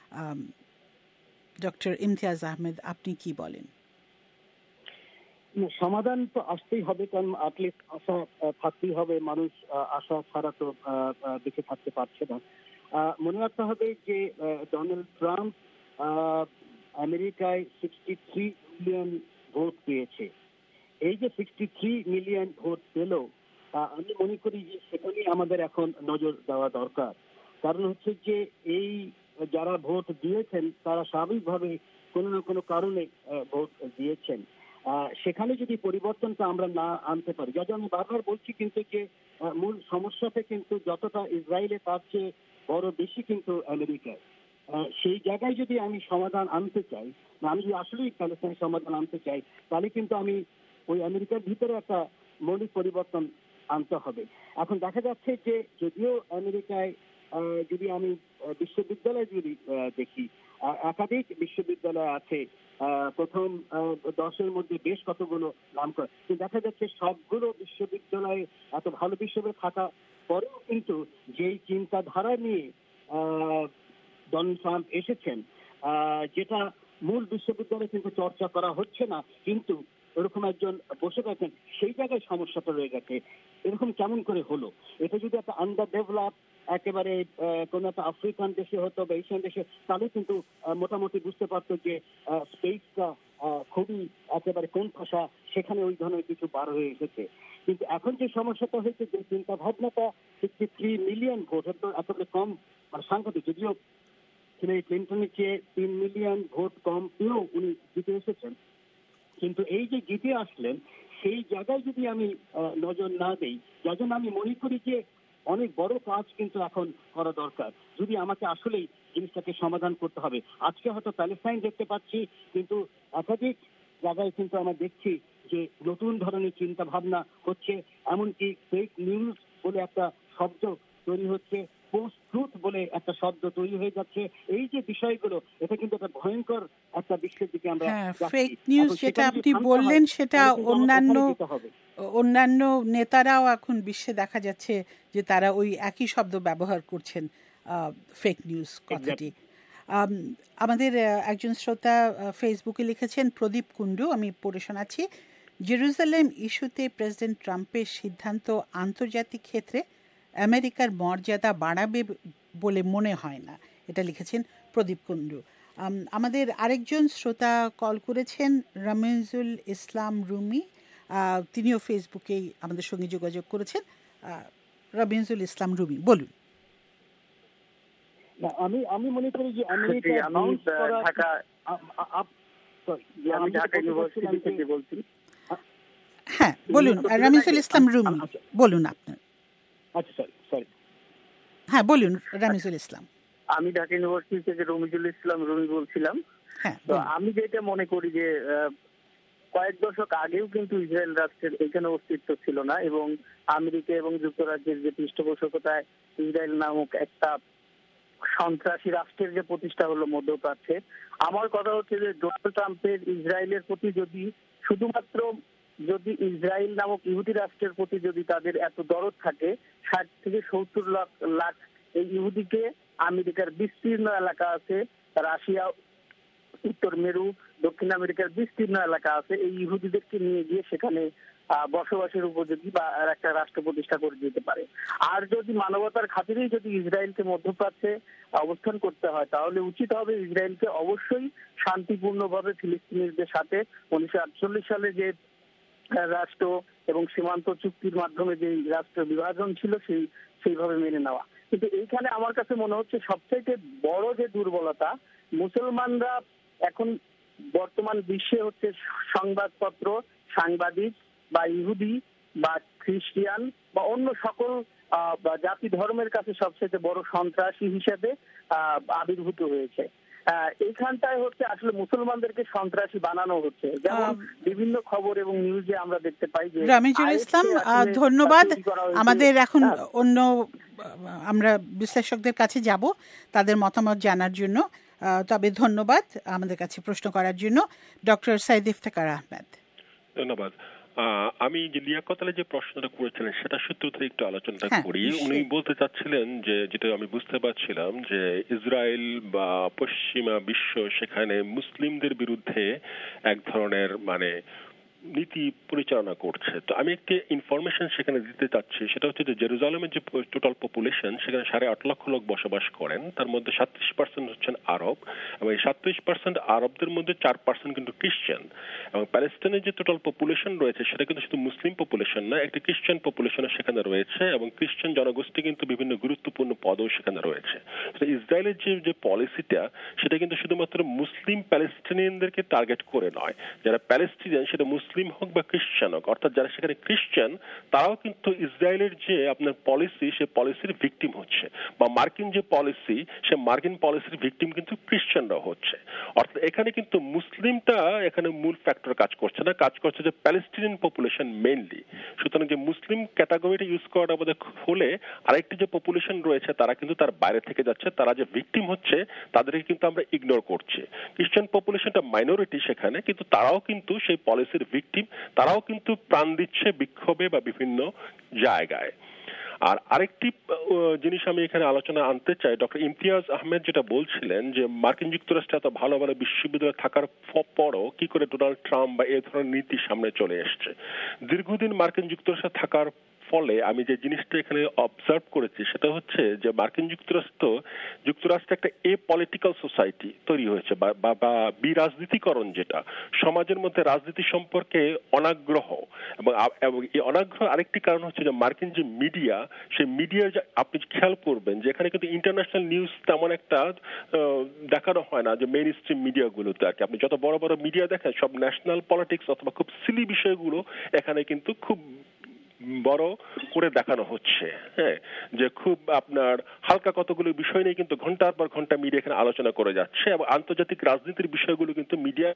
ডক্টর ইমতিয়াজ আহমেদ, আপনি কি বলেন? সমাধান তো আসতেই হবে, কারণ অ্যাটলিস্ট আশা থাকতেই হবে। মানুষ আশা ছাড়া তো বেঁচে থাকতে পারছে না। মনে রাখতে হবে যে ডোনাল্ড ট্রাম্প আমেরিকায় সিক্সটি থ্রি মিলিয়ন ভোট পেয়েছে। এই যে সিক্সটি থ্রি মিলিয়ন ভোট পেল, আমি মনে করি যে সেখানেই আমাদের এখন নজর দেওয়া দরকার। কারণ হচ্ছে যে এই যারা ভোট দিয়েছেন তারা স্বাভাবিকভাবে কোনো না কোনো কারণে ভোট দিয়েছেন। সেখানে যদি পরিবর্তনটা আমরা না আনতে পারি, যা আমি বারবার বলছি, কিন্তু যে মূল সমস্যাটা কিন্তু যতটা ইসরায়েলে তার চেয়ে বড় বেশি কিন্তু আমেরিকায়। সেই জায়গায় যদি আমি সমাধান আনতে চাই, আমি যদি আসলেই প্যালেস্টাইনের সমাধান আনতে চাই, তাহলে কিন্তু আমি ওই আমেরিকার ভিতরে একটা মৌলিক পরিবর্তন আনতে হবে। এখন দেখা যাচ্ছে যে যদিও আমেরিকায় যদি আমি বিশ্ববিদ্যালয় যদি দেখি, একাধিক বিশ্ববিদ্যালয় আছে, প্রথম দশের মধ্যে বেশ কতগুলো নাম করা, কিন্তু দেখা যাচ্ছে সবগুলো বিশ্ববিদ্যালয়ে এত ভালো বিশ্ববিদ্যালয় থাকা পরেও কিন্তু যেই চিন্তাধারা নিয়ে ডোনাল্ড ট্রাম্প এসেছেন, যেটা মূল বিশ্ববিদ্যালয়ে কিন্তু চর্চা করা হচ্ছে না, কিন্তু এরকম একজন বসে থাকেন, সেই জায়গায় সমস্যাটা রয়ে গেছে। এরকম কেমন করে হলো? এটা যদি একটা আন্ডার ডেভেলপ একেবারে কোন একটা আফ্রিকান দেশে হতো বা এশিয়ান দেশে, তাহলে কিন্তু মোটামুটি বুঝতে পারতো যে স্পেসটা খুবই একেবারে কোন ভাষা, সেখানে ওই ধরনের কিছু বার হয়ে এসেছে। কিন্তু এখন যে সমস্যাটা হয়েছে, যে চিন্তা ভাবনাটা সিক্সটি থ্রি মিলিয়ন ভোট এতটা কম, মানে সাংঘাতিক। যদিও হিলারি ক্লিন্টনের চেয়ে তিন মিলিয়ন ভোট কম পেয়েও উনি জিতে এসেছেন, কিন্তু এই যে জিতে আসলেন সেই জায়গায় যদি আমি নজর না দেই, যার জন্য আমি মনে করি যে অনেক বড় কাজ কিন্তু এখন করা দরকার। যদি আমাকে আসলেই জিনিসটাকে সমাধান করতে হবে। আজকে হয়তো প্যালেস্টাইন দেখতে পাচ্ছি, কিন্তু একাধিক জায়গায় কিন্তু আমরা দেখছি যে নতুন ধরনের চিন্তা ভাবনা হচ্ছে। এমনকি ফেক নিউজ বলে একটা শব্দ তৈরি হচ্ছে, পোস্ট ট্রুথ বলে একটা শব্দ তৈরি হয়ে যাচ্ছে। এই যে বিষয়গুলো, এটা কিন্তু একটা ভয়ঙ্কর একটা বিশ্বের দিকে আমরা ফেক নিউজ যেটা আপনি বললেন, সেটা অন্যান্য অন্যান্য নেতারাও এখন বিশ্বে দেখা যাচ্ছে যে তারা ওই একই শব্দ ব্যবহার করছেন, ফেক নিউজ কথাটি। আমাদের একজন শ্রোতা ফেসবুকে লিখেছেন, প্রদীপ কুণ্ডু, আমি পড়ে শোনাচ্ছি। জেরুজালেম ইস্যুতে প্রেসিডেন্ট ট্রাম্পের সিদ্ধান্ত আন্তর্জাতিক ক্ষেত্রে আমেরিকার মর্যাদা বাড়াবে বলে মনে হয় না, এটা লিখেছেন প্রদীপ কুণ্ডু। আমাদের আরেকজন শ্রোতা কল করেছেন, রামিজুল ইসলাম রুমি, তিনিও ফেসবুকেই আমাদের সঙ্গে যোগাযোগ করেছেন। রবিনজুল ইসলাম রুমি, বলুন। না, আমি আমি মনে করি যে আমেরিকা অ্যানাউন্স করা ঢাকা আমি ঢাকা ইউনিভার্সিটি থেকে বলছি। হ্যাঁ বলুন, রবিনজুল ইসলাম রুমি বলুন আপনার। আচ্ছা সরি সরি হ্যাঁ বলুন রবিনজুল ইসলাম। আমি ঢাকা ইউনিভার্সিটি থেকে রবিজুল ইসলাম রুমি বলছিলাম। হ্যাঁ, তো আমি যেটা মনে করি যে কয়েক দশক আগেও কিন্তু ইসরায়েল রাষ্ট্রের এখানে অস্তিত্ব ছিল না, এবং আমেরিকা এবং যুক্তরাজ্যের যে পৃষ্ঠপোষকতায় ইসরায়েল নামক একটা সন্ত্রাসী রাষ্ট্রের যে প্রতিষ্ঠা হলো মধ্যপ্রাচ্যে। আমার কথা হচ্ছে যে ডোনাল্ড ট্রাম্পের ইসরায়েলের প্রতি যদি শুধুমাত্র যদি ইসরায়েল নামক ইহুদি রাষ্ট্রের প্রতি যদি তাদের এত দরদ থাকে, ষাট থেকে সত্তর লাখ লাখ এই ইহুদিকে আমেরিকার বিস্তীর্ণ এলাকা আছে, রাশিয়া, উত্তর মেরু, দক্ষিণ আমেরিকার বিস্তীর্ণ এলাকা আছে, এই ইহুদিদেরকে নিয়ে গিয়ে সেখানে বসবাসের উপযোগী বা একটা রাষ্ট্র প্রতিষ্ঠা করে দিতে পারে। আর যদি মানবতার খাতিরেই যদি ইসরায়েলকে মধ্যপ্রাচ্যে অবস্থান করতে হয়, তাহলে উচিত হবে ইসরায়েলকে অবশ্যই শান্তিপূর্ণভাবে ফিলিস্তিনিদের সাথে উনিশশো আটচল্লিশ সালে যে রাষ্ট্র এবং সীমান্ত চুক্তির মাধ্যমে যে রাষ্ট্র বিভাজন ছিল সেই সেইভাবে মেনে নেওয়া। কিন্তু এইখানে আমার কাছে মনে হচ্ছে সবচাইতে বড় যে দুর্বলতা, মুসলমানরা এখন বর্তমান বিশ্বে হচ্ছে সংবাদপত্র, সাংবাদিক বা ইহুদি বা খ্রিস্টিয়ান বা অন্য সকল জাতি ধর্মের কাছে সবচেয়ে বড় সন্ত্রাসী হিসেবে আবির্ভূত হয়েছে। এইখানটায় হচ্ছে আসলে মুসলমানদেরকে সন্ত্রাসী বানানো হচ্ছে, যেমন বিভিন্ন খবর এবং নিউজে আমরা দেখতে পাই যে রবিজুল ইসলাম ধন্যবাদ। আমাদের এখন অন্য আমরা বিশ্লেষকদের কাছে যাব তাদের মতামত জানার জন্য, তবে ধন্যবাদ আমাদের কাছে প্রশ্ন করার জন্য ডক্টর সাইদ ইফতেখার আহমেদ। ধন্যবাদ। আমি যে লিয়াকত আলী যে প্রশ্নটা করেছিলেন সেটা সূত্রে একটু আলোচনাটা করি। উনি বলতে চাচ্ছিলেন যে, যেটা আমি বুঝতে পারছিলাম, যে ইসরায়েল বা পশ্চিমা বিশ্ব সেখানে মুসলিমদের বিরুদ্ধে এক ধরনের মানে নীতি পরিচালনা করছে। তো আমি একটি ইনফরমেশন সেখানে দিতে চাচ্ছি, সেটা হচ্ছে যে জেরুজালেমের যে টোটাল পপুলেশন সেখানে সাড়ে আট লক্ষ লোক বসবাস করেন, তার মধ্যে সাতত্রিশ পার্সেন্ট হচ্ছেন আরব, এবং এই সাতত্রিশ পার্সেন্ট আরবদের মধ্যে চার পার্সেন্ট কিন্তু খ্রিস্টান। এবং প্যালেস্টাইনের যে টোটাল পপুলেশন রয়েছে সেটা কিন্তু শুধু মুসলিম পপুলেশন না, একটি খ্রিস্টান পপুলেশনও সেখানে রয়েছে, এবং খ্রিস্টান জনগোষ্ঠী কিন্তু বিভিন্ন গুরুত্বপূর্ণ পদও সেখানে রয়েছে। ইসরায়েলের যে যে পলিসিটা সেটা কিন্তু শুধুমাত্র মুসলিম প্যালেস্টাইনিয়ানদেরকে টার্গেট করে নয়, যারা প্যালেস্টিনিয়ান সেটা মুসলিম হোক বা খ্রিস্টান হোক, অর্থাৎ যারা সেখানে খ্রিস্টান তারাও কিন্তু ইসরায়েলের যে আপনার পলিসি সে পলিসির ভিকটিম হচ্ছে, বা মার্কিন যে পলিসি সে মার্কিন পলিসির ভিকটিম কিন্তু খ্রিস্টানরাও হচ্ছে। অর্থাৎ এখানে কিন্তু মুসলিমটা এখানে মূল ফ্যাক্টর কাজ করছে না, কাজ করছে যে প্যালেস্টিনিয়ান পপুলেশন মেইনলি। সুতরাং যে মুসলিম ক্যাটাগরিটা ইউজ করাটা আমাদের হলে আরেকটি যে পপুলেশন রয়েছে তারা কিন্তু তার বাইরে থেকে যাচ্ছে, তারা যে ভিকটিম হচ্ছে তাদেরকে কিন্তু আমরা ইগনোর করছি। খ্রিস্টান পপুলেশনটা মাইনরিটি সেখানে, কিন্তু তারাও কিন্তু সেই পলিসির ভিকটিম, তারাও কিন্তু প্রাণ দিচ্ছে বিক্ষোভে বা বিভিন্ন জায়গায়। আর আরেকটি জিনিস আমি এখানে আলোচনা আনতে চাই, ডক্টর ইমতিয়াজ আহমেদ যেটা বলছিলেন যে মার্কিন যুক্তরাষ্ট্রে এত ভালো ভালো বিশ্ববিদ্যালয় থাকার পরও কি করে ডোনাল্ড ট্রাম্প বা এই ধরনের নীতি সামনে চলে এসছে। দীর্ঘদিন মার্কিন যুক্তরাষ্ট্রে থাকার ফলে আমি যে জিনিসটা এখানে অবজার্ভ করেছি সেটা হচ্ছে যে মার্কিন যুক্তরাষ্ট্র যুক্তরাষ্ট্রে একটা এ পলিটিক্যাল সোসাইটি তৈরি হয়েছে, বা বিরাজনীতিকরণ, যেটা সমাজের মধ্যে রাজনীতি সম্পর্কে অনাগ্রহ। এবং এই অনাগ্রহ আরেকটি কারণ হচ্ছে যে মার্কিন যে মিডিয়া, সেই মিডিয়ার যে আপনি খেয়াল করবেন যে এখানে কিন্তু ইন্টারন্যাশনাল নিউজ তেমন একটা দেখানো হয় না, যে মেইন স্ট্রিম মিডিয়াগুলোতে আর কি। আপনি যত বড় বড় মিডিয়া দেখেন সব ন্যাশনাল পলিটিক্স অথবা খুব সিলি বিষয়গুলো এখানে কিন্তু খুব বড় করে দেখানো হচ্ছে, হ্যাঁ, যে খুব আপনার হালকা কতগুলো বিষয় নিয়ে কিন্তু ঘন্টার পর ঘন্টা মিডিয়া এখানে আলোচনা করে যাচ্ছে, এবং আন্তর্জাতিক রাজনীতির বিষয়গুলো কিন্তু মিডিয়া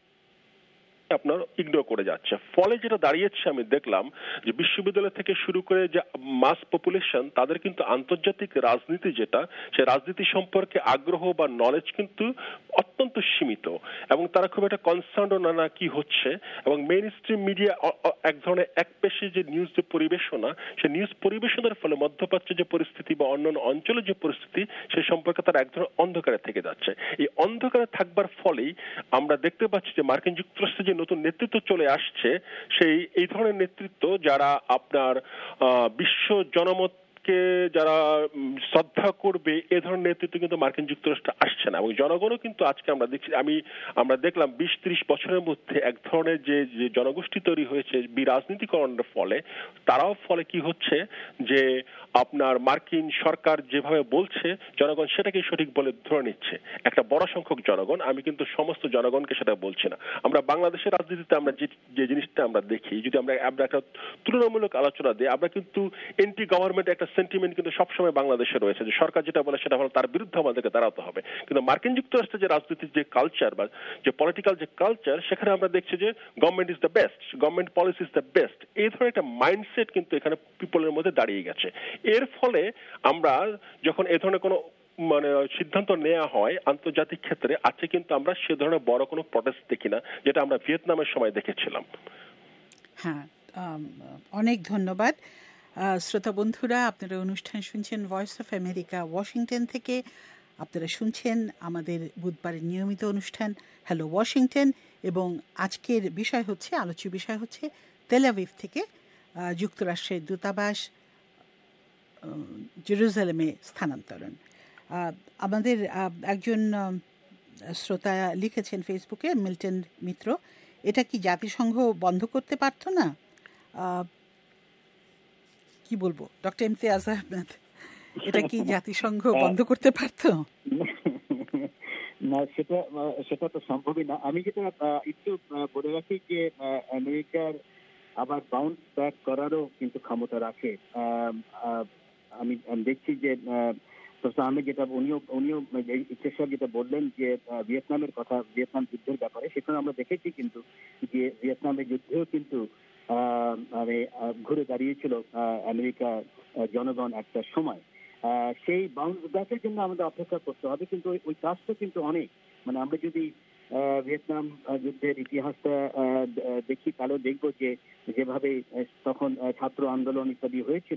আপনার ইগনোর করে যাচ্ছে। ফলে যেটা দাঁড়িয়েছে আমি দেখলাম যে বিশ্ববিদ্যালয় থেকে শুরু করে যে মাস পপুলেশন তাদের কিন্তু আন্তর্জাতিক রাজনীতি যেটা, সে রাজনীতি সম্পর্কে আগ্রহ বা নলেজ কিন্তু অত্যন্ত সীমিত, এবং তারা খুব একটা কনসার্নও না না কি হচ্ছে। এবং মেইন স্ট্রিম মিডিয়া এক ধরনের একপেশে যে নিউজ যে পরিবেশনা, সে নিউজ পরিবেশনার ফলে মধ্যপ্রাচ্যের যে পরিস্থিতি বা অন্যান্য অঞ্চলের যে পরিস্থিতি সে সম্পর্কে তারা এক ধরনের অন্ধকারে থেকে যাচ্ছে। এই অন্ধকারে থাকবার ফলেই আমরা দেখতে পাচ্ছি যে মার্কিন যুক্তরাষ্ট্রে যে নতুন নেতৃত্ব চলে আসছে, সেই এই ধরনের নেতৃত্ব যারা আপনার বিশ্ব জনমত কে যারা শ্রদ্ধা করবে এ ধরনের নেতৃত্ব কিন্তু মার্কিন যুক্তরাষ্ট্রে আসছে না, এবং জনগণও কিন্তু আজকে আমরা দেখছি, আমি আমরা দেখলাম বিশ ত্রিশ বছরের মধ্যে এক ধরনের যে জনগোষ্ঠী তৈরি হয়েছে রাজনীতিকরণের ফলে, তারাও ফলে কি হচ্ছে যে আপনার মার্কিন সরকার যেভাবে বলছে জনগণ সেটাকে সঠিক বলে ধরে নিচ্ছে, একটা বড় সংখ্যক জনগণ। আমি কিন্তু সমস্ত জনগণকে সেটা বলছি না। আমরা বাংলাদেশের রাজনীতিতে আমরা যে জিনিসটা আমরা দেখি, যদি আমরা আমরা একটা তুলনামূলক আলোচনা দিই, আমরা কিন্তু এন্টি গভর্নমেন্ট একটা সেন্টিমেন্ট কিন্তু সবসময় বাংলাদেশে রয়েছে, যে সরকার যেটা বলে সেটা হলো তার বিরুদ্ধে আমাদেরকে দাঁড়াতে হবে। কিন্তু মার্কিন যুক্তরাষ্ট্রের যে রাজনীতির যে কালচার বা যে পলিটিক্যাল যে কালচার, সেখানে আমরা দেখছি যে government is the best, government policy is the best, এই ধরনের একটা মাইন্ডসেট কিন্তু এখানে পিপলের মধ্যে দাঁড়িয়ে গেছে। এর ফলে আমরা যখন এ ধরনের কোনো মানে সিদ্ধান্ত নেওয়া হয় আন্তর্জাতিক ক্ষেত্রে, আজকে কিন্তু আমরা সে ধরনের বড় কোনো প্রটেস্ট দেখি না, যেটা আমরা ভিয়েতনামের সময় দেখেছিলাম। হ্যাঁ, অনেক ধন্যবাদ। শ্রোতা বন্ধুরা, আপনারা অনুষ্ঠান শুনছেন ভয়েস অফ আমেরিকা ওয়াশিংটন থেকে। আপনারা শুনছেন আমাদের বুধবারের নিয়মিত অনুষ্ঠান হ্যালো ওয়াশিংটন, এবং আজকের বিষয় হচ্ছে আলোচ্য বিষয় হচ্ছে তেল আভিভ থেকে যুক্তরাষ্ট্রের দূতাবাস জেরুজালেমে স্থানান্তরণ। আমাদের একজন শ্রোতা লিখেছেন ফেসবুকে, মিল্টন মিত্র, এটা কি জাতিসংঘ বন্ধ করতে পারতো না? কি বলবো ডক্টর ইমতিয়াজ আহমেদ, এটা কি জাতিসংঘ বন্ধ করতে পারতো? না, সেটা সেটা তো সম্ভবই না। আমি যেটা একটু বলে রাখি যে আমেরিকার আবার বাউন্স ব্যাক করারও কিন্তু ক্ষমতা রাখে। আমি দেখছি যে প্রফেসর আহমেদ যেটা উনিও উনিও ইচ্ছেশ্বর যেটা বললেন যে ভিয়েতনামের কথা, ভিয়েতনাম যুদ্ধের ব্যাপারে, সেখানে আমরা দেখেছি কিন্তু যে ভিয়েতনামের যুদ্ধেও কিন্তু মানে ঘুরে দাঁড়িয়েছিল আমেরিকা জনগণ একটা সময়। সেই বাউন্স ব্যাকের জন্য আমাদের অপেক্ষা করতে হবে, কিন্তু ওই কাজটা কিন্তু অনেক, মানে আমরা যদি ভিয়েতনাম যুদ্ধের ইতিহাসটা দেখি তাহলেও দেখবো যে যেভাবে তখন ছাত্র আন্দোলন ইত্যাদি হয়েছিল,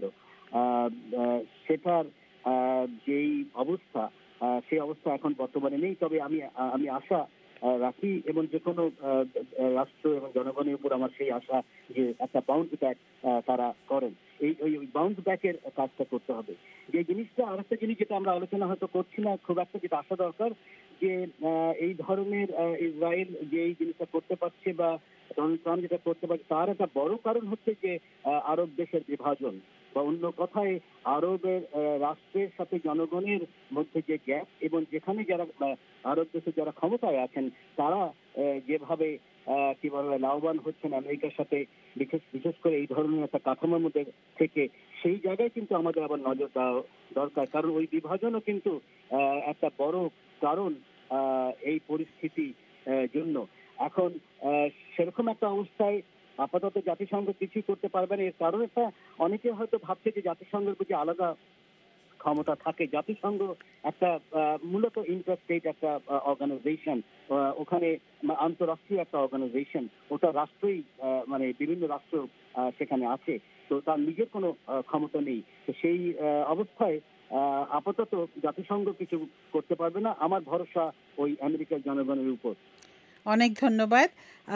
সেটার যেই অবস্থা, সেই অবস্থা এখন বর্তমানে নেই। তবে আমি আমি আশা রাখি, এবং যে কোনো রাষ্ট্র এবং জনগণের উপর আমার সেই আশা যে একটা বাউন্স ব্যাক তারা করেন। এই ওই বাউন্স ব্যাকের কাজটা করতে হবে। যে জিনিসটা, আর একটা জিনিস যেটা আমরা আলোচনা হয়তো করছি না খুব একটা, যেটা আসা দরকার, যে এই ধরনের ইসরায়েল যে এই জিনিসটা করতে পারছে বা ডোনাল্ড ট্রাম্প যেটা করতে পারছে, তার একটা বড় কারণ হচ্ছে যে আরব দেশের বিভাজন, বা অন্য কথায় আরবের রাষ্ট্রের সাথে জনগণের মধ্যে যে গ্যাপ, এবং যেখানে যারা আরব দেশে যারা ক্ষমতায় আছেন তারা যেভাবে কি বলে লাভবান হচ্ছেন আমেরিকার সাথে, বিশেষ বিশেষ করে এই ধরনের একটা কাঠামোর মধ্যে থেকে, সেই জায়গায় কিন্তু আমাদের আবার নজর দেওয়া দরকার। কারণ ওই বিভাজনও কিন্তু একটা বড় কারণ এই পরিস্থিতি জন্য। এখন সেরকম একটা অবস্থায় আপাতত জাতিসংঘ কিছুই করতে পারবে না। এর কারণ একটা, অনেকে হয়তো ভাবছে যে জাতিসংঘের প্রতি আলাদা ক্ষমতা থাকে। জাতিসংঘ একটা মূলত ইন্টারস্টেট একটা অর্গানাইজেশন, ওখানে আন্তঃরাষ্ট্রীয় একটা অর্গানাইজেশন, ওটা রাষ্ট্রই মানে বিভিন্ন রাষ্ট্র সেখানে আছে, তো তার নিজের কোনো ক্ষমতা নেই। তো সেই অবস্থায় আপাতত জাতিসংঘ কিছু করতে পারবে না। আমার ভরসা ওই আমেরিকার জনগণের উপর। অনেক ধন্যবাদ।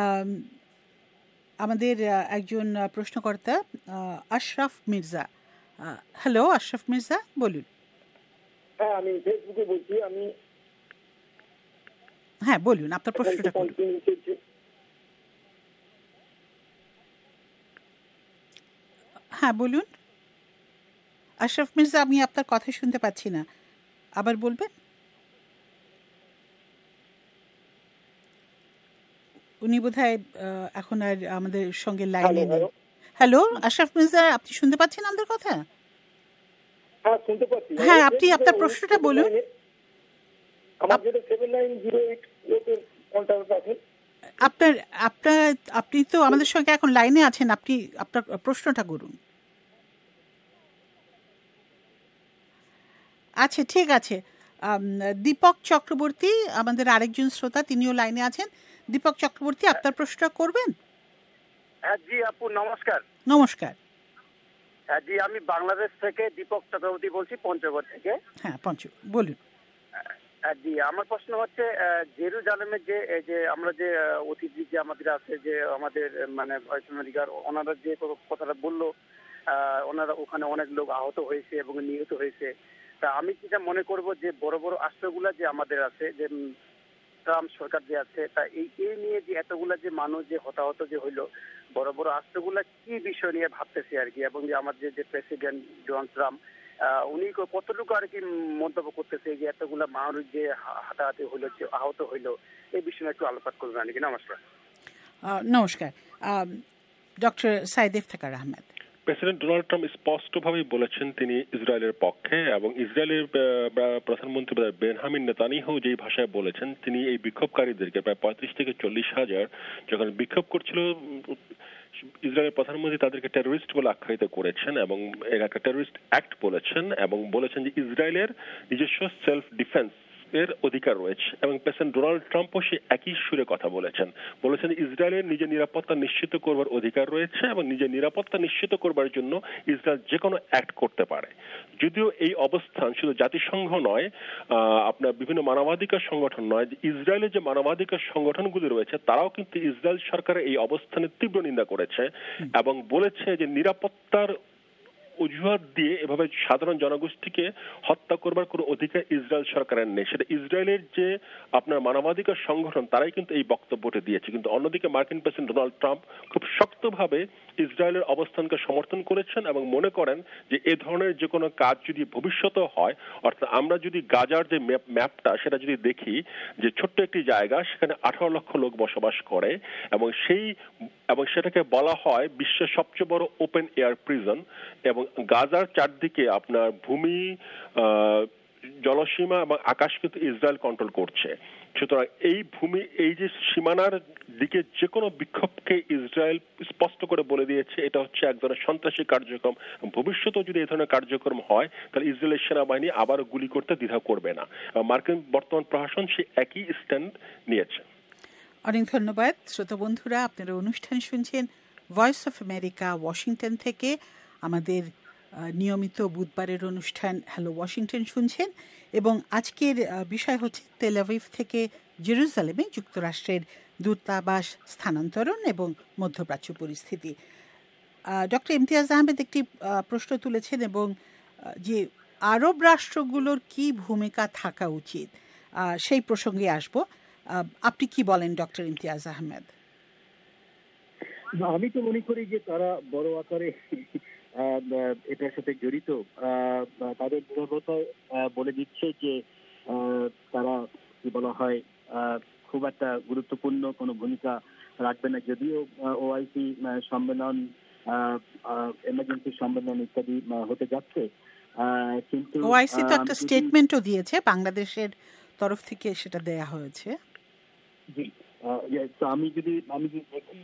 আমাদের একজন প্রশ্নকর্তা আশরাফ মির্জা। হ্যালো আশরাফ মির্জা, বলুন। হ্যাঁ, আমি ফেসবুকে বলছি। আমি হ্যাঁ বলুন, আপনার প্রশ্নটা করুন। হ্যাঁ বলুন আশরাফ মির্জা, আমি আপনার কথা শুনতে পাচ্ছি না, আবার বলবেন। উনি বোধহয় এখন আর আমাদের সঙ্গে লাইনে নেই। হ্যালো আশরাফ মির্জা, আপনি শুনতে পাচ্ছেন আমাদের কথা? হ্যাঁ শুনতে পাচ্ছি। হ্যাঁ, আপনি আপনার প্রশ্নটা বলুন। আপনার আপনার আপনি তো আমাদের সঙ্গে এখন লাইনে আছেন, আপনি আপনার প্রশ্নটা করুন। আচ্ছা ঠিক আছে। দীপক চক্রবর্তী আমাদের আরেকজন শ্রোতা, তিনিও লাইনে আছেন। দীপক চক্রবর্তী, আপনার প্রশ্নটা করবেন। হ্যাঁ জি আপু, নমস্কার। নমস্কার। হ্যাঁ জি, আমি বাংলাদেশ থেকে দীপক চক্রবর্তী বলছি, পঞ্চগড় থেকে। হ্যাঁ পঞ্চ বলুন। হ্যাঁ জি, আমার প্রশ্ন হচ্ছে জেরুজালেমের যে যে আমরা যে অতিথি যে আমাদের আছে, যে আমাদের মানে ভয়েস আমেরিকার ওনারা যে কথাটা বললো ওনারা ওখানে অনেক লোক আহত হয়েছে এবং নিহত হয়েছে। তা আমি যেটা মনে করব যে বড় বড় রাষ্ট্রগুলা যে আমাদের আছে, যে ট্রাম্প সরকার যে আছে, তা এই এই নিয়ে যে এতগুলা যে মানুষ যে হতাহত যে হইলো, বড় বড় রাষ্ট্রগুলা কি বিষয় নিয়ে ভাবতেছে আর কি, এবং যে আমাদের যে প্রেসিডেন্ট ডোনাল্ড ট্রাম্প উনি কতটুকু আর কি মন্তব্য করতেছে যে এতগুলা মানুষ যে হাতাহাতি হইলো, যে আহত হইলো, এই বিষয়ে একটু আলোকপাত করবেন নাকি? নমস্কার। নমস্কার। Doctor Saeed Iftekhar Ahmed. President Donald Trump স্পষ্টভাবেই বলেছেন তিনি ইসরায়েলের পক্ষে, এবং ইসরায়েলের প্রধানমন্ত্রী বেনহামিন নেতানিয়াহু যেই ভাষায় বলেছেন, তিনি এই বিক্ষোভকারীদেরকে প্রায় পঁয়ত্রিশ থেকে চল্লিশ হাজার যখন বিক্ষোভ করছিল, ইসরায়েলের প্রধানমন্ত্রী তাদেরকে টেররিস্ট বলে আখ্যায়িত করেছেন এবং একটা টেররিস্ট অ্যাক্ট বলেছেন, এবং বলেছেন যে ইসরায়েলের নিজস্ব সেলফ ডিফেন্স এর অধিকার রয়েছে। এবং প্রেসিডেন্ট ডোনাল্ড ট্রাম্পও সে একই সুরে কথা বলেছেন, বলেছেন ইসরায়েলের নিজের নিরাপত্তা নিশ্চিত করবার অধিকার রয়েছে এবং নিজের নিরাপত্তা নিশ্চিত করবার জন্য ইসরায়েল যে কোনো অ্যাক্ট করতে পারে। যদিও এই অবস্থান শুধু জাতিসংঘ নয়, আপনার বিভিন্ন মানবাধিকার সংগঠন নয়, ইসরায়েলের যে মানবাধিকার সংগঠনগুলি রয়েছে তারাও কিন্তু ইসরায়েল সরকারের এই অবস্থানের তীব্র নিন্দা করেছে এবং বলেছে যে নিরাপত্তার অজুহাত দিয়ে এভাবে সাধারণ জনগোষ্ঠীকে হত্যা করবার কোনো অধিকার ইসরায়েল সরকারের নেই। সেটা ইসরায়েলের যে আপনার মানবাধিকার সংগঠন তারাই কিন্তু এই বক্তব্যটা দিয়েছে। কিন্তু অন্যদিকে মার্কিন প্রেসিডেন্ট ডোনাল্ড ট্রাম্প খুব শক্তভাবে ইসরায়েলের অবস্থানকে সমর্থন করেছেন এবং মনে করেন যে এ ধরনের যে কোনো কাজ যদি ভবিষ্যতে হয়, অর্থাৎ আমরা যদি গাজার যে ম্যাপটা সেটা যদি দেখি, যে ছোট্ট একটি জায়গা, সেখানে আঠারো লক্ষ লোক বসবাস করে এবং সেই এবং সেটাকে বলা হয় বিশ্বের সবচেয়ে বড় ওপেন এয়ার প্রিজন, এবং গাজার চারদিকে আপনার ভূমি, জলসীমা এবং আকাশ কিন্তু ইসরায়েল কন্ট্রোল করছে। সুতরাং এই ভূমি, এই যে সীমানার দিকে যে কোনো বিক্ষোভকে ইসরায়েল স্পষ্ট করে বলে দিয়েছে এটা হচ্ছে এক ধরনের সন্ত্রাসী কার্যক্রম। ভবিষ্যতেও যদি এই ধরনের কার্যক্রম হয় তাহলে ইসরায়েলের সেনাবাহিনী আবারও গুলি করতে দ্বিধা করবে না। মার্কিন বর্তমান প্রশাসন সে একই স্ট্যান্ড নিয়েছে। অনেক ধন্যবাদ। শ্রোতা বন্ধুরা, আপনারা অনুষ্ঠান শুনছেন ভয়েস অফ আমেরিকা ওয়াশিংটন থেকে। আমাদের নিয়মিত বুধবারের অনুষ্ঠান হ্যালো ওয়াশিংটন শুনছেন, এবং আজকের বিষয় হচ্ছে তেল আভিভ থেকে জেরুজালেমে যুক্তরাষ্ট্রের দূতাবাস স্থানান্তরণ এবং মধ্যপ্রাচ্য পরিস্থিতি। ডক্টর ইমতিয়াজ আহমেদ একটি প্রশ্ন তুলেছেন, এবং যে আরব রাষ্ট্রগুলোর কি ভূমিকা থাকা উচিত সেই প্রসঙ্গে আসব। আপনি কি বলেন ডক্টর ইমতিয়াজ আহমেদ? আমি তো মনে করি যে তারা বড় আকারে এটার সাথে জড়িত। তাদের নীরবতায় বলে দিচ্ছে যে তারা কি বলা হয় খুব একটা গুরুত্বপূর্ণ কোনো ভূমিকা রাখবে না। যদিও ওআইসি সম্মেলন, এমার্জেন্সি সম্মেলন ইত্যাদি হতে যাচ্ছে, কিন্তু ওআইসি তো একটা স্টেটমেন্টও দিয়েছে, বাংলাদেশের তরফ থেকে সেটা দেয়া হয়েছে। জি, আমি যদি আমি যদি দেখি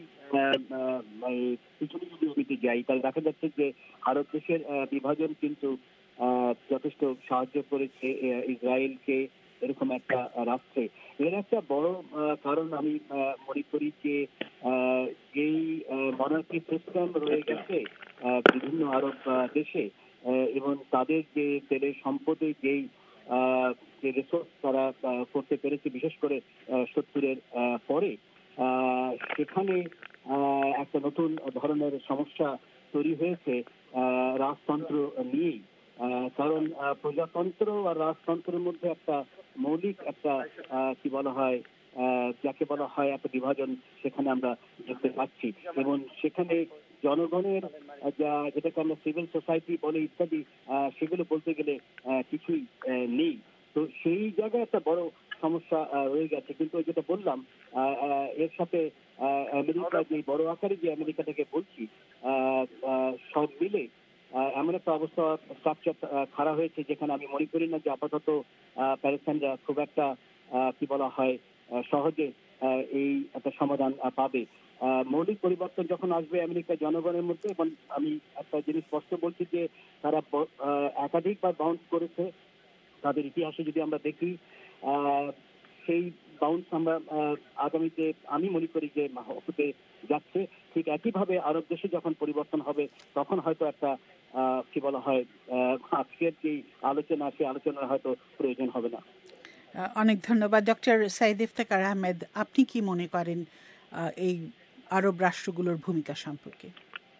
পিছনে যদি ওদিকে যাই তাহলে দেখা যাচ্ছে যে আরব দেশের বিভাজন কিন্তু যথেষ্ট সাহায্য করেছে ইসরায়েলকে এরকম একটা রাষ্ট্রে। এর একটা বড় কারণ আমি মনে করি যে এই মনার্কি সিস্টেম রয়ে গেছে বিভিন্ন আরব দেশে, এবং তাদের যে তেলের সম্পদে যেই যে রিসোর্স তারা করতে পেরেছে বিশেষ করে সত্তরের পরে, সেখানে একটা নতুন ধরনের সমস্যা তৈরি হয়েছে রাজতন্ত্র নিয়েই। কারণ প্রজাতন্ত্র আর রাজতন্ত্রের মধ্যে একটা মৌলিক একটা কি বলা হয় যাকে বলা হয় একটা বিভাজন সেখানে আমরা দেখতে পাচ্ছি, এবং সেখানে জনগণের যা যেটাকে আমরা সিভিল সোসাইটি বলে ইত্যাদি সেগুলো বলতে গেলে কিছুই নেই। তো সেই জায়গায় একটা বড় সমস্যা রয়ে গেছে। কিন্তু যেটা বললাম এর সাথে আমেরিকা যে বড় আকারে যে আমেরিকাটাকে বলছি সব মিলে এমন একটা অবস্থা স্ট্রাকচার খাড়া হয়েছে যেখানে আমি মনে করি না যে আপাতত প্যালেস্টাইনরা খুব একটা কি বলা হয় সহজে এই একটা সমাধান পাবে। মৌলিক পরিবর্তন যখন আসবে আমেরিকার জনগণের মধ্যে, এবং আমি একটা জিনিস স্পষ্ট বলছি যে তারা একাধিকবার বাউন্স করেছে, তাদের ইতিহাসে যদি আমরা দেখি সেই বাউন্স আমরা আগামীতে আমি মনে করি যে হতে যাচ্ছে। ঠিক একইভাবে আরব দেশে যখন পরিবর্তন হবে তখন হয়তো একটা কি বলা হয় আজকের যে আলোচনা সেই আলোচনার হয়তো প্রয়োজন হবে না। অনেক ধন্যবাদ ডক্টর সাইদ ইফতেখার আহমেদ। আপনি কি মনে করেন এই আরব রাষ্ট্রগুলোর ভূমিকা সম্পর্কে?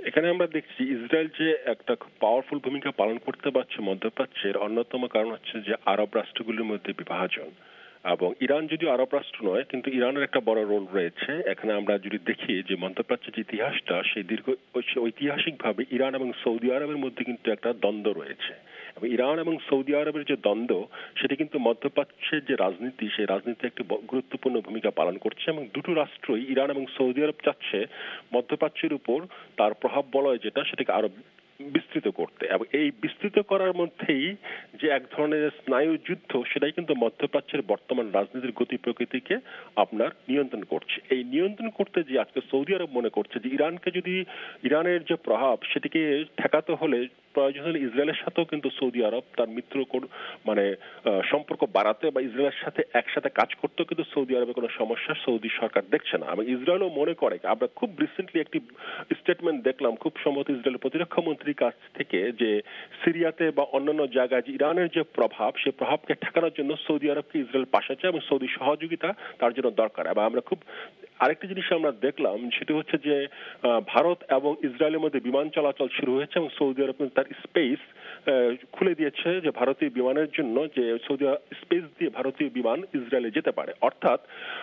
এখানে আমরা দেখছি ইসরায়েল যে একটা খুব পাওয়ারফুল ভূমিকা পালন করতে পারছে মধ্যপ্রাচ্যের অন্যতম কারণ হচ্ছে যে আরব রাষ্ট্রগুলোর মধ্যে বিভাজন, এবং ইরান যদিও আরব রাষ্ট্র নয় কিন্তু ইরানের একটা বড় রোল রয়েছে এখানে। আমরা যদি দেখি যে মধ্যপ্রাচ্যের যে ইতিহাসটা সেই দীর্ঘ ঐতিহাসিকভাবে ইরান এবং সৌদি আরবের মধ্যে কিন্তু একটা দ্বন্দ্ব রয়েছে, এবং ইরান এবং সৌদি আরবের যে দ্বন্দ্ব সেটি কিন্তু মধ্যপ্রাচ্যের যে রাজনীতি সেই রাজনীতি একটি গুরুত্বপূর্ণ ভূমিকা পালন করছে, এবং দুটো রাষ্ট্রই ইরান এবং সৌদি আরব চাচ্ছে মধ্যপ্রাচ্যের উপর তার প্রভাব বলয় যেটা সেটাকে আরো বিস্তৃত করতে, এবং এই বিস্তৃত করার মধ্যেই যে এক ধরনের স্নায়ু যুদ্ধ সেটাই কিন্তু মধ্যপ্রাচ্যের বর্তমান রাজনীতির গতি প্রকৃতিকে আপনার নিয়ন্ত্রণ করছে। এই নিয়ন্ত্রণ করতে যে আজকে সৌদি আরব মনে করছে যে ইরানকে যদি ইরানের যে প্রভাব সেটিকে ঠেকাতে হলে প্রয়োজন হলে ইসরায়েলের সাথেও কিন্তু সৌদি আরব তার মিত্র মানে সম্পর্ক বাড়াতে বা ইসরায়েলের সাথে একসাথে কাজ করতেও কিন্তু সৌদি আরবের কোনো সমস্যা সৌদি সরকার দেখছে না, এবং ইসরায়েলও মনে করে। আমরা খুব রিসেন্টলি একটি স্টেটমেন্ট দেখলাম খুব সম্ভবত ইসরায়েলের প্রতিরক্ষা মন্ত্রীর কাছ থেকে যে সিরিয়াতে বা অন্যান্য জায়গায় যে ইরানের যে প্রভাব সেই প্রভাবকে ঠেকানোর জন্য সৌদি আরবকে ইসরায়েল পাশে চায় এবং সৌদি সহযোগিতা তার জন্য দরকার। এবং আমরা খুব আরেকটি জিনিস আমরা দেখলাম সেটি হচ্ছে যে ভারত এবং ইসরায়েলের মধ্যে বিমান চলাচল শুরু হয়েছে এবং সৌদি আরব তার স্পেস খুলে দিয়েছে যে ভারতীয় বিমানের জন্য যে সৌদি স্পেস দিয়ে ভারতীয় বিমান ইসরায়েলে যেতে পারে। অর্থাৎ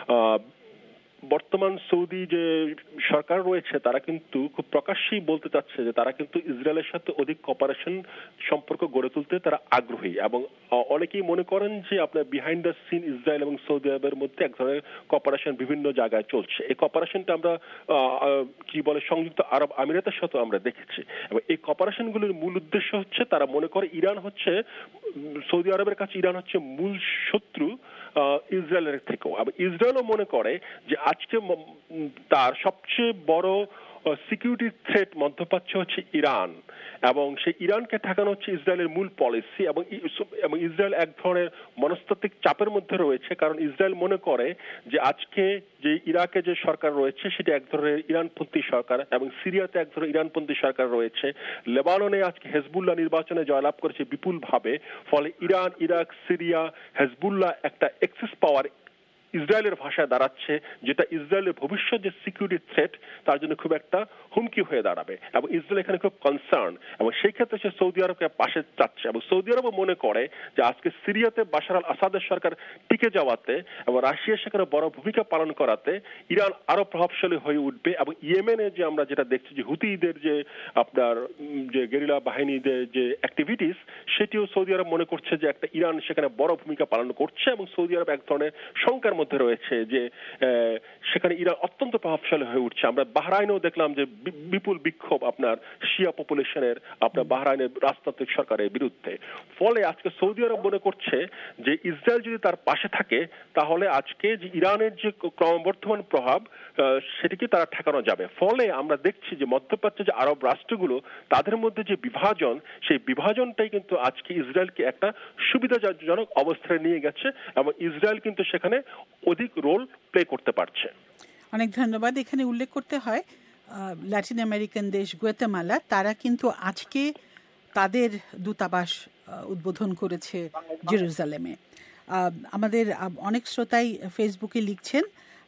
বর্তমান সৌদি যে সরকার রয়েছে তারা কিন্তু খুব প্রকাশ্যেই বলতে চাচ্ছে যে তারা কিন্তু ইসরায়েলের সাথে অধিক কপারেশন সম্পর্ক গড়ে তুলতে তারা আগ্রহী, এবং অনেকেই মনে করেন যে আপনার বিহাইন্ড দ্য সিন ইসরায়েল এবং সৌদি আরবের মধ্যে এক ধরনের কপারেশন বিভিন্ন জায়গায় চলছে। এই কপারেশনটা আমরা কি বলে সংযুক্ত আরব আমিরাতের সাথে আমরা দেখেছি, এবং এই কপারেশনগুলোর মূল উদ্দেশ্য হচ্ছে তারা মনে করে ইরান হচ্ছে সৌদি আরবের কাছে ইরান হচ্ছে মূল শত্রু ইসরায়েলের থেকেও, এবং ইসরায়েলও মনে করে যে আজকে তার সবচেয়ে বড় সিকিউরিটি থ্রেট মধ্যপ্রাচ্য হচ্ছে ইরান, এবং সেই ইরানকে ঠেকানো হচ্ছে ইসরায়েলের মূল পলিসি। এবং এবং ইসরায়েল এক ধরনের মনস্তাত্ত্বিক চাপের মধ্যে রয়েছে, কারণ ইসরায়েল মনে করে যে আজকে যে ইরাকে যে সরকার রয়েছে সেটা এক ধরনের ইরানপন্থী সরকার, এবং সিরিয়াতে এক ধরনের ইরানপন্থী সরকার রয়েছে। লেবাননে আজকে হেজবুল্লাহ নির্বাচনে জয়লাভ করেছে বিপুল ভাবে, ফলে ইরান, ইরাক, সিরিয়া, হেজবুল্লাহ একটা এক্সেস পাওয়ার ইসরায়েলের ভাষায় দাঁড়াচ্ছে, যেটা ইসরায়েলের ভবিষ্যৎ যে সিকিউরিটি থ্রেট তার জন্য খুব একটা হুমকি হয়ে দাঁড়াবে, এবং ইসরায়েল এখানে খুব কনসার্ন, এবং সেই ক্ষেত্রে সে সৌদি আরবকে পাশে চাচ্ছে। এবং সৌদি আরবও মনে করে যে আজকে সিরিয়াতে বাশার আল আসাদের সরকার টিকে যাওয়াতে এবং রাশিয়া সেখানে বড় ভূমিকা পালন করাতে ইরান আরো প্রভাবশালী হয়ে উঠবে, এবং ইয়েমেনে যে আমরা যেটা দেখছি যে হুতিদের যে আপনার যে গেরিলা বাহিনীদের যে অ্যাক্টিভিটিস সেটিও সৌদি আরব মনে করছে যে একটা ইরান সেখানে বড় ভূমিকা পালন করছে, এবং সৌদি আরব এক ধরনের শঙ্কার মধ্যে রয়েছে যে সেখানে ইরান অত্যন্ত প্রভাবশালী হয়ে উঠছে। আমরা বাহরাইনেও দেখলাম যে বিপুল বিক্ষোভ আপনার শিয়া পপুলেশনের আপনার বাহরাইনের রাজতান্ত্রিক সরকারের বিরুদ্ধে। ফলে আজকে সৌদি আরব মনে করছে যে ইসরায়েল যদি তার পাশে থাকে তাহলে আজকে যে ইরানের যে ক্রমবর্ধমান প্রভাব সেটিকে তারা ঠেকানো যাবে। ফলে আমরা দেখছি যে মধ্যপ্রাচ্যে যে আরব রাষ্ট্রগুলো তাদের মধ্যে যে বিভাজন সেই বিভাজনটাই কিন্তু আজকে ইসরায়েলকে একটা সুবিধাজনক অবস্থায় নিয়ে গেছে, এবং ইসরায়েল কিন্তু সেখানে অধিক রোল প্লে করতে পারছে। অনেক ধন্যবাদ। এখানে উল্লেখ করতে হয় ল্যাটিন আমেরিকান দেশ গুয়াতেমালা তারা কিন্তু আজকে তাদের দূতাবাস উদ্বোধন করেছে জেরুজালেমে। আমাদের অনেক শ্রোতাই ফেসবুকে লিখছেন,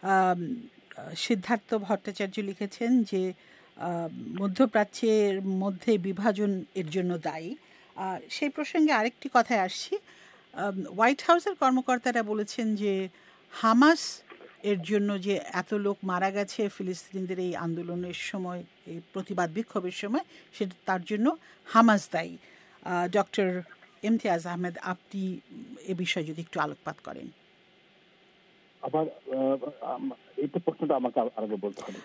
সিদ্ধার্থ ভট্টাচার্য লিখেছেন যে মধ্যপ্রাচ্যের মধ্যে বিভাজন এর জন্য দায়ী। সেই প্রসঙ্গে আরেকটি কথায় আসছি, হোয়াইট হাউসের কর্মকর্তারা বলেছেন যে হামাস এর জন্য যে এত লোক মারা গেছে ফিলিস্তিনিদের এই আন্দোলনের সময়, এই প্রতিবাদ বিক্ষোভের সময়, সেটা তার জন্য হামাস দায়ী। ডক্টর ইমতিয়াজ আহমেদ, আপনি এ বিষয়ে যদি একটু আলোকপাত করেন। আবার এই প্রশ্নটা আমাকে আগে বলতে হবে।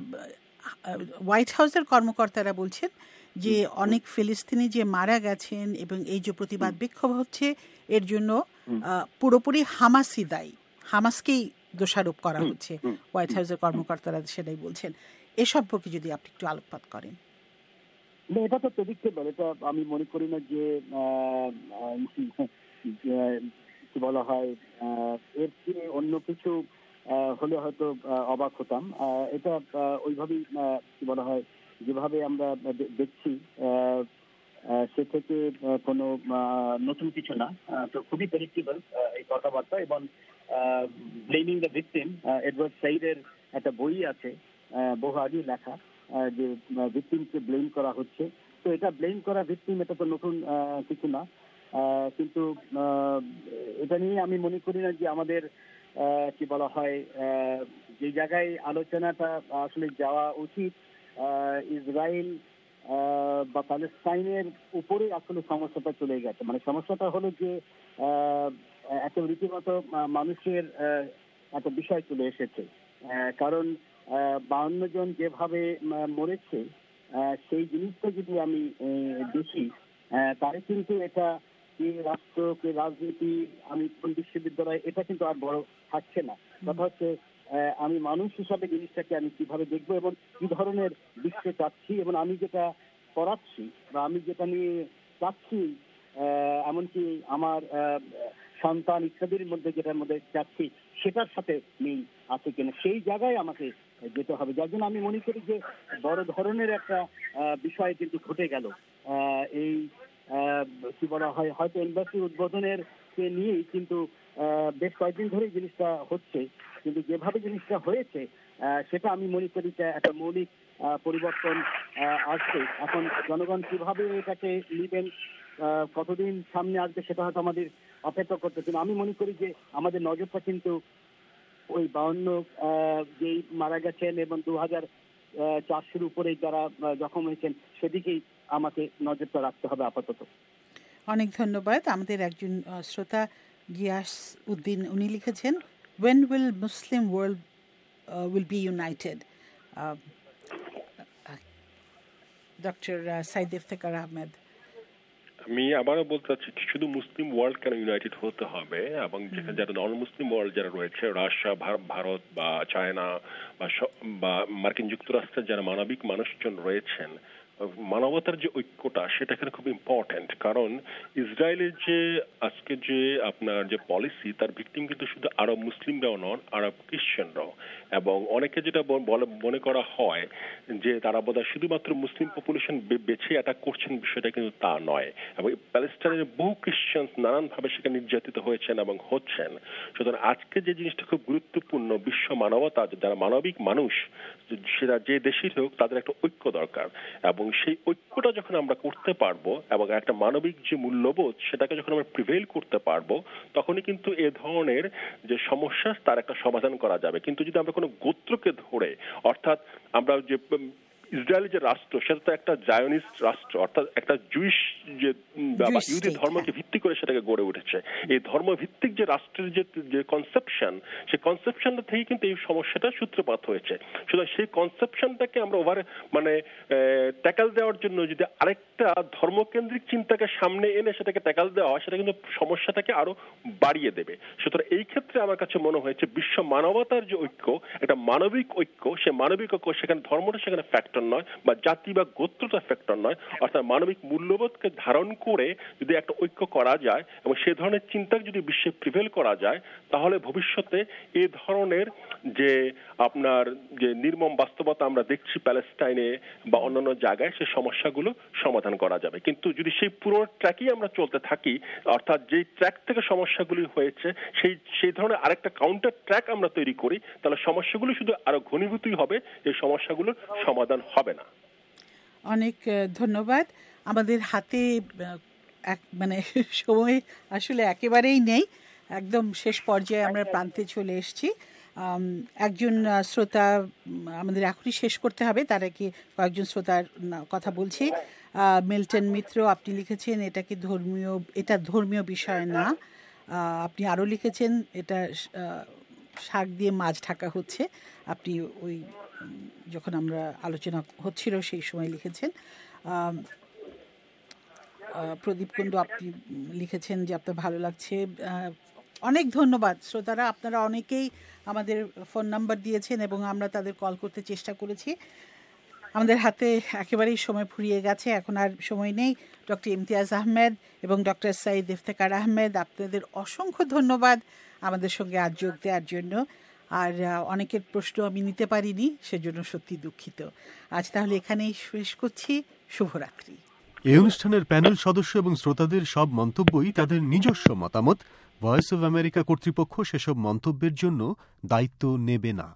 হোয়াইট হাউসের কর্মকর্তারা বলছেন যে অনেক ফিলিস্তিনি যে মারা গেছেন এবং এই যে প্রতিবাদ বিক্ষোভ হচ্ছে এর জন্য পুরোপুরি হামাসই দায়ী, হামাসকেই দোষারোপ করা হচ্ছে। হোয়াইট হাউসের কর্মকর্তারা সেটাই বলছেন। এ সম্পর্কে যদি আপনি একটু আলোকপাত করেন। এটা তো প্রেডিক্টেবল, এটা আমি মনে করি না যে কি বলা হয় এর চেয়ে অন্য কিছু হলে হয়তো অবাক হতাম। এটা ওইভাবেই কি বলা হয় যেভাবে আমরা দেখছি সে থেকে কোনো নতুন কিছু না, তো খুবই প্রেডিক্টেবল এই কথাবার্তা। এবং ব্লেমিং দ্য ভিকটিম, এডওয়ার্ড সাইডের একটা বই আছে বহু আগে লেখা, যে ভিকটিমকে ব্লেম করা হচ্ছে। তো এটা ব্লেম করা ভিকটিম, এটা তো নতুন কিছু না, কিন্তু এটা নিয়ে আমি মনে করি না যে আমাদের কি বলা হয় যে জায়গায় আলোচনাটা আসলে যাওয়া উচিত, ইসরায়েল বা প্যালেস্টাইনের উপরে আসলে সমস্যাটা চলে গেছে। মানে সমস্যাটা হলো যে এত রীতিমতো মানুষের একটা বিষয় চলে এসেছে, কারণ বাউন্ন জন যেভাবে মরেছে সেই জিনিসটা যদি আমি দেখি, তাহলে কিন্তু এটা কি রাষ্ট্র কি রাজনীতি, আমি কোন বিশ্ববিদ্যালয়, এটা কিন্তু আর বড় থাকছে না। কথা হচ্ছে আমি মানুষ হিসাবে জিনিসটাকে আমি কিভাবে দেখবো এবং কি ধরনের বিশ্বে চাচ্ছি, এবং আমি যেটা পড়াচ্ছি বা আমি যেটা নিয়ে চাচ্ছি, এমনকি আমার সন্তান ইত্যাদির মধ্যে যেটার মধ্যে যাচ্ছি সেটার সাথে মিল আছে কিনা, সেই জায়গায় আমাকে যেতে হবে। যার জন্য আমি মনে করি যে বড় ধরনের একটা বিষয় কিন্তু ঘটে গেল এই কি বলা হয়, হয়তো এম্বাসি উদ্বোধনের নিয়েই কিন্তু বেশ কয়েকদিন ধরেই জিনিসটা হচ্ছে, কিন্তু যেভাবে জিনিসটা হয়েছে সেটা আমি মনে করি যে একটা মৌলিক পরিবর্তন আসছে। এখন জনগণ কিভাবে এটাকে নিবেন, কতদিন সামনে আসবে, সেটা হয়তো আমাদের অপেক্ষা করতে। কিন্তু আমি মনে করি যে আমাদের নজরটা কিন্তু ওই বাউন্ন যেই মারা গেছেন এবং দু হাজার চারশোর উপরে যারা জখম হয়েছেন সেদিকেই আমাকে নজরটা রাখতে হবে আপাতত। অনেক ধন্যবাদ। আমাদের একজন শ্রোতা গিয়াস উদ্দিন, উনি লিখেছেন, when will Muslim world uh, will be united? Doctor Saeed Iftekhar Ahmed. আমি আবারও বলতে চাচ্ছি, শুধু মুসলিম ওয়ার্ল্ড কেন ইউনাইটেড হতে হবে, এবং যেখানে যারা নন মুসলিম ওয়ার্ল্ড যারা রয়েছে, রাশিয়া, ভারত বা চায়না বা মার্কিন যুক্তরাষ্ট্রের যারা মানবিক মানুষজন রয়েছেন, মানবতার যে ঐক্যটা সেটা এখানে খুব ইম্পর্টেন্ট। কারণ ইসরায়েলের যে আজকে যে আপনার যে পলিসি, তার ভিকটিম কিন্তু শুধু আরব মুসলিমরাও নন, আরব খ্রিশ্চানরাও। এবং অনেকে যেটা মনে করা হয় যে তারা বোধহয় শুধুমাত্র মুসলিম পপুলেশন বেছে অ্যাটাক করছেন, বিষয়টা কিন্তু তা নয়। এবং প্যালেস্টাইনের বহু খ্রিশ্চান নানানভাবে সেখানে নির্যাতিত হয়েছেন এবং হচ্ছেন। সুতরাং আজকে যে জিনিসটা খুব গুরুত্বপূর্ণ, বিশ্ব মানবতা যারা মানবিক মানুষ সেটা যে দেশের হোক, তাদের একটা ঐক্য দরকার। এবং সেই ঐক্যটা যখন আমরা করতে পারবো এবং একটা মানবিক যে মূল্যবোধ সেটাকে যখন আমরা প্রিভেইল করতে পারবো, তখনই কিন্তু এ ধরনের যে সমস্যা তার একটা সমাধান করা যাবে। কিন্তু যদি আমরা কোনো গোত্রকে ধরে, অর্থাৎ আমরা যে ইসরায়েল যে রাষ্ট্র, সেটা তো একটা জায়নিস্ট রাষ্ট্র, অর্থাৎ একটা জুইশ যে ইহুদি ধর্মকে ভিত্তি করে সেটাকে গড়ে উঠেছে। এই ধর্ম ভিত্তিক যে রাষ্ট্রের যে যে কনসেপশন, সেই কনসেপশনটা থেকে কিন্তু এই সমস্যাটা সূত্রপাত হয়েছে। সুতরাং সেই কনসেপশনটাকে আমরা ওভার মানে ট্যাকল দেওয়ার জন্য যদি আরেকটা ধর্মকেন্দ্রিক চিন্তাকে সামনে এনে সেটাকে ট্যাকল দেওয়া হয়, সেটা কিন্তু সমস্যাটাকে আরো বাড়িয়ে দেবে। সুতরাং এই ক্ষেত্রে আমার কাছে মনে হয়েছে বিশ্ব মানবতার যে ঐক্য, একটা মানবিক ঐক্য, সে মানবিক ঐক্য সেখানে ধর্মটা সেখানে ফ্যাক্টর নয়, বা জাতি বা গোত্রটা ফ্যাক্টর নয়, অর্থাৎ মানবিক মূল্যবোধকে ধারণ করে যদি একটা ঐক্য করা যায় এবং সে ধরনের চিন্তা যদি বিশ্বে প্রিভেল করা যায়, তাহলে ভবিষ্যতে এই ধরনের যে আপনার যে নির্মম বাস্তবতা আমরা দেখছি প্যালেস্টাইনে বা অন্যান্য জায়গায়, সে সমস্যাগুলো সমাধান করা যাবে। কিন্তু যদি সেই পুরো ট্র্যাকই আমরা চলতে থাকি, অর্থাৎ যেই ট্র্যাক থেকে সমস্যাগুলি হয়েছে সেই সেই ধরনের আরেকটা কাউন্টার ট্র্যাক আমরা তৈরি করি, তাহলে সমস্যাগুলো শুধু আরো ঘনীভূতই হবে, এই সমস্যাগুলোর সমাধান হবে না। অনেক ধন্যবাদ। আমাদের হাতে মানে সময় আসলে একেবারেই নেই, একদম শেষ পর্যায়ে আমরা প্রান্তে চলে এসেছি। একজন শ্রোতা আমাদের এখনই শেষ করতে হবে, তার আগে কয়েকজন শ্রোতার কথা বলছি। মিল্টন মিত্র, আপনি লিখেছেন এটা কি ধর্মীয়, এটা ধর্মীয় বিষয় না। আপনি আরও লিখেছেন এটা শাক দিয়ে মাছ ঢাকা হচ্ছে, আপনি ওই যখন আমরা আলোচনা হচ্ছিল সেই সময় লিখেছেন। প্রদীপ কুণ্ডু, আপনি লিখেছেন যে আপনার ভালো লাগছে। অনেক ধন্যবাদ শ্রোতারা, আপনারা অনেকেই আমাদের ফোন নাম্বার দিয়েছেন এবং আমরা তাদের কল করতে চেষ্টা করেছি। আমাদের হাতে একেবারেই সময় ফুরিয়ে গেছে, এখন আর সময় নেই। ডক্টর ইমতিয়াজ আহমেদ এবং ডক্টর সাইদ ইফতেখার আহমেদ, আপনাদের অসংখ্য ধন্যবাদ আমাদের সঙ্গে আজ যোগ দেওয়ার জন্য। আর অনেকের প্রশ্ন আমি নিতে পারিনি, সেজন্য সত্যি দুঃখিত। আজ তাহলে এখানেই শেষ করছি। শুভরাত্রি। এই অনুষ্ঠানের প্যানেল সদস্য এবং শ্রোতাদের সব মন্তব্যই তাদের নিজস্ব মতামত। ভয়েস অব আমেরিকা কর্তৃপক্ষ সেসব মন্তব্যের জন্য দায়িত্ব নেবে না।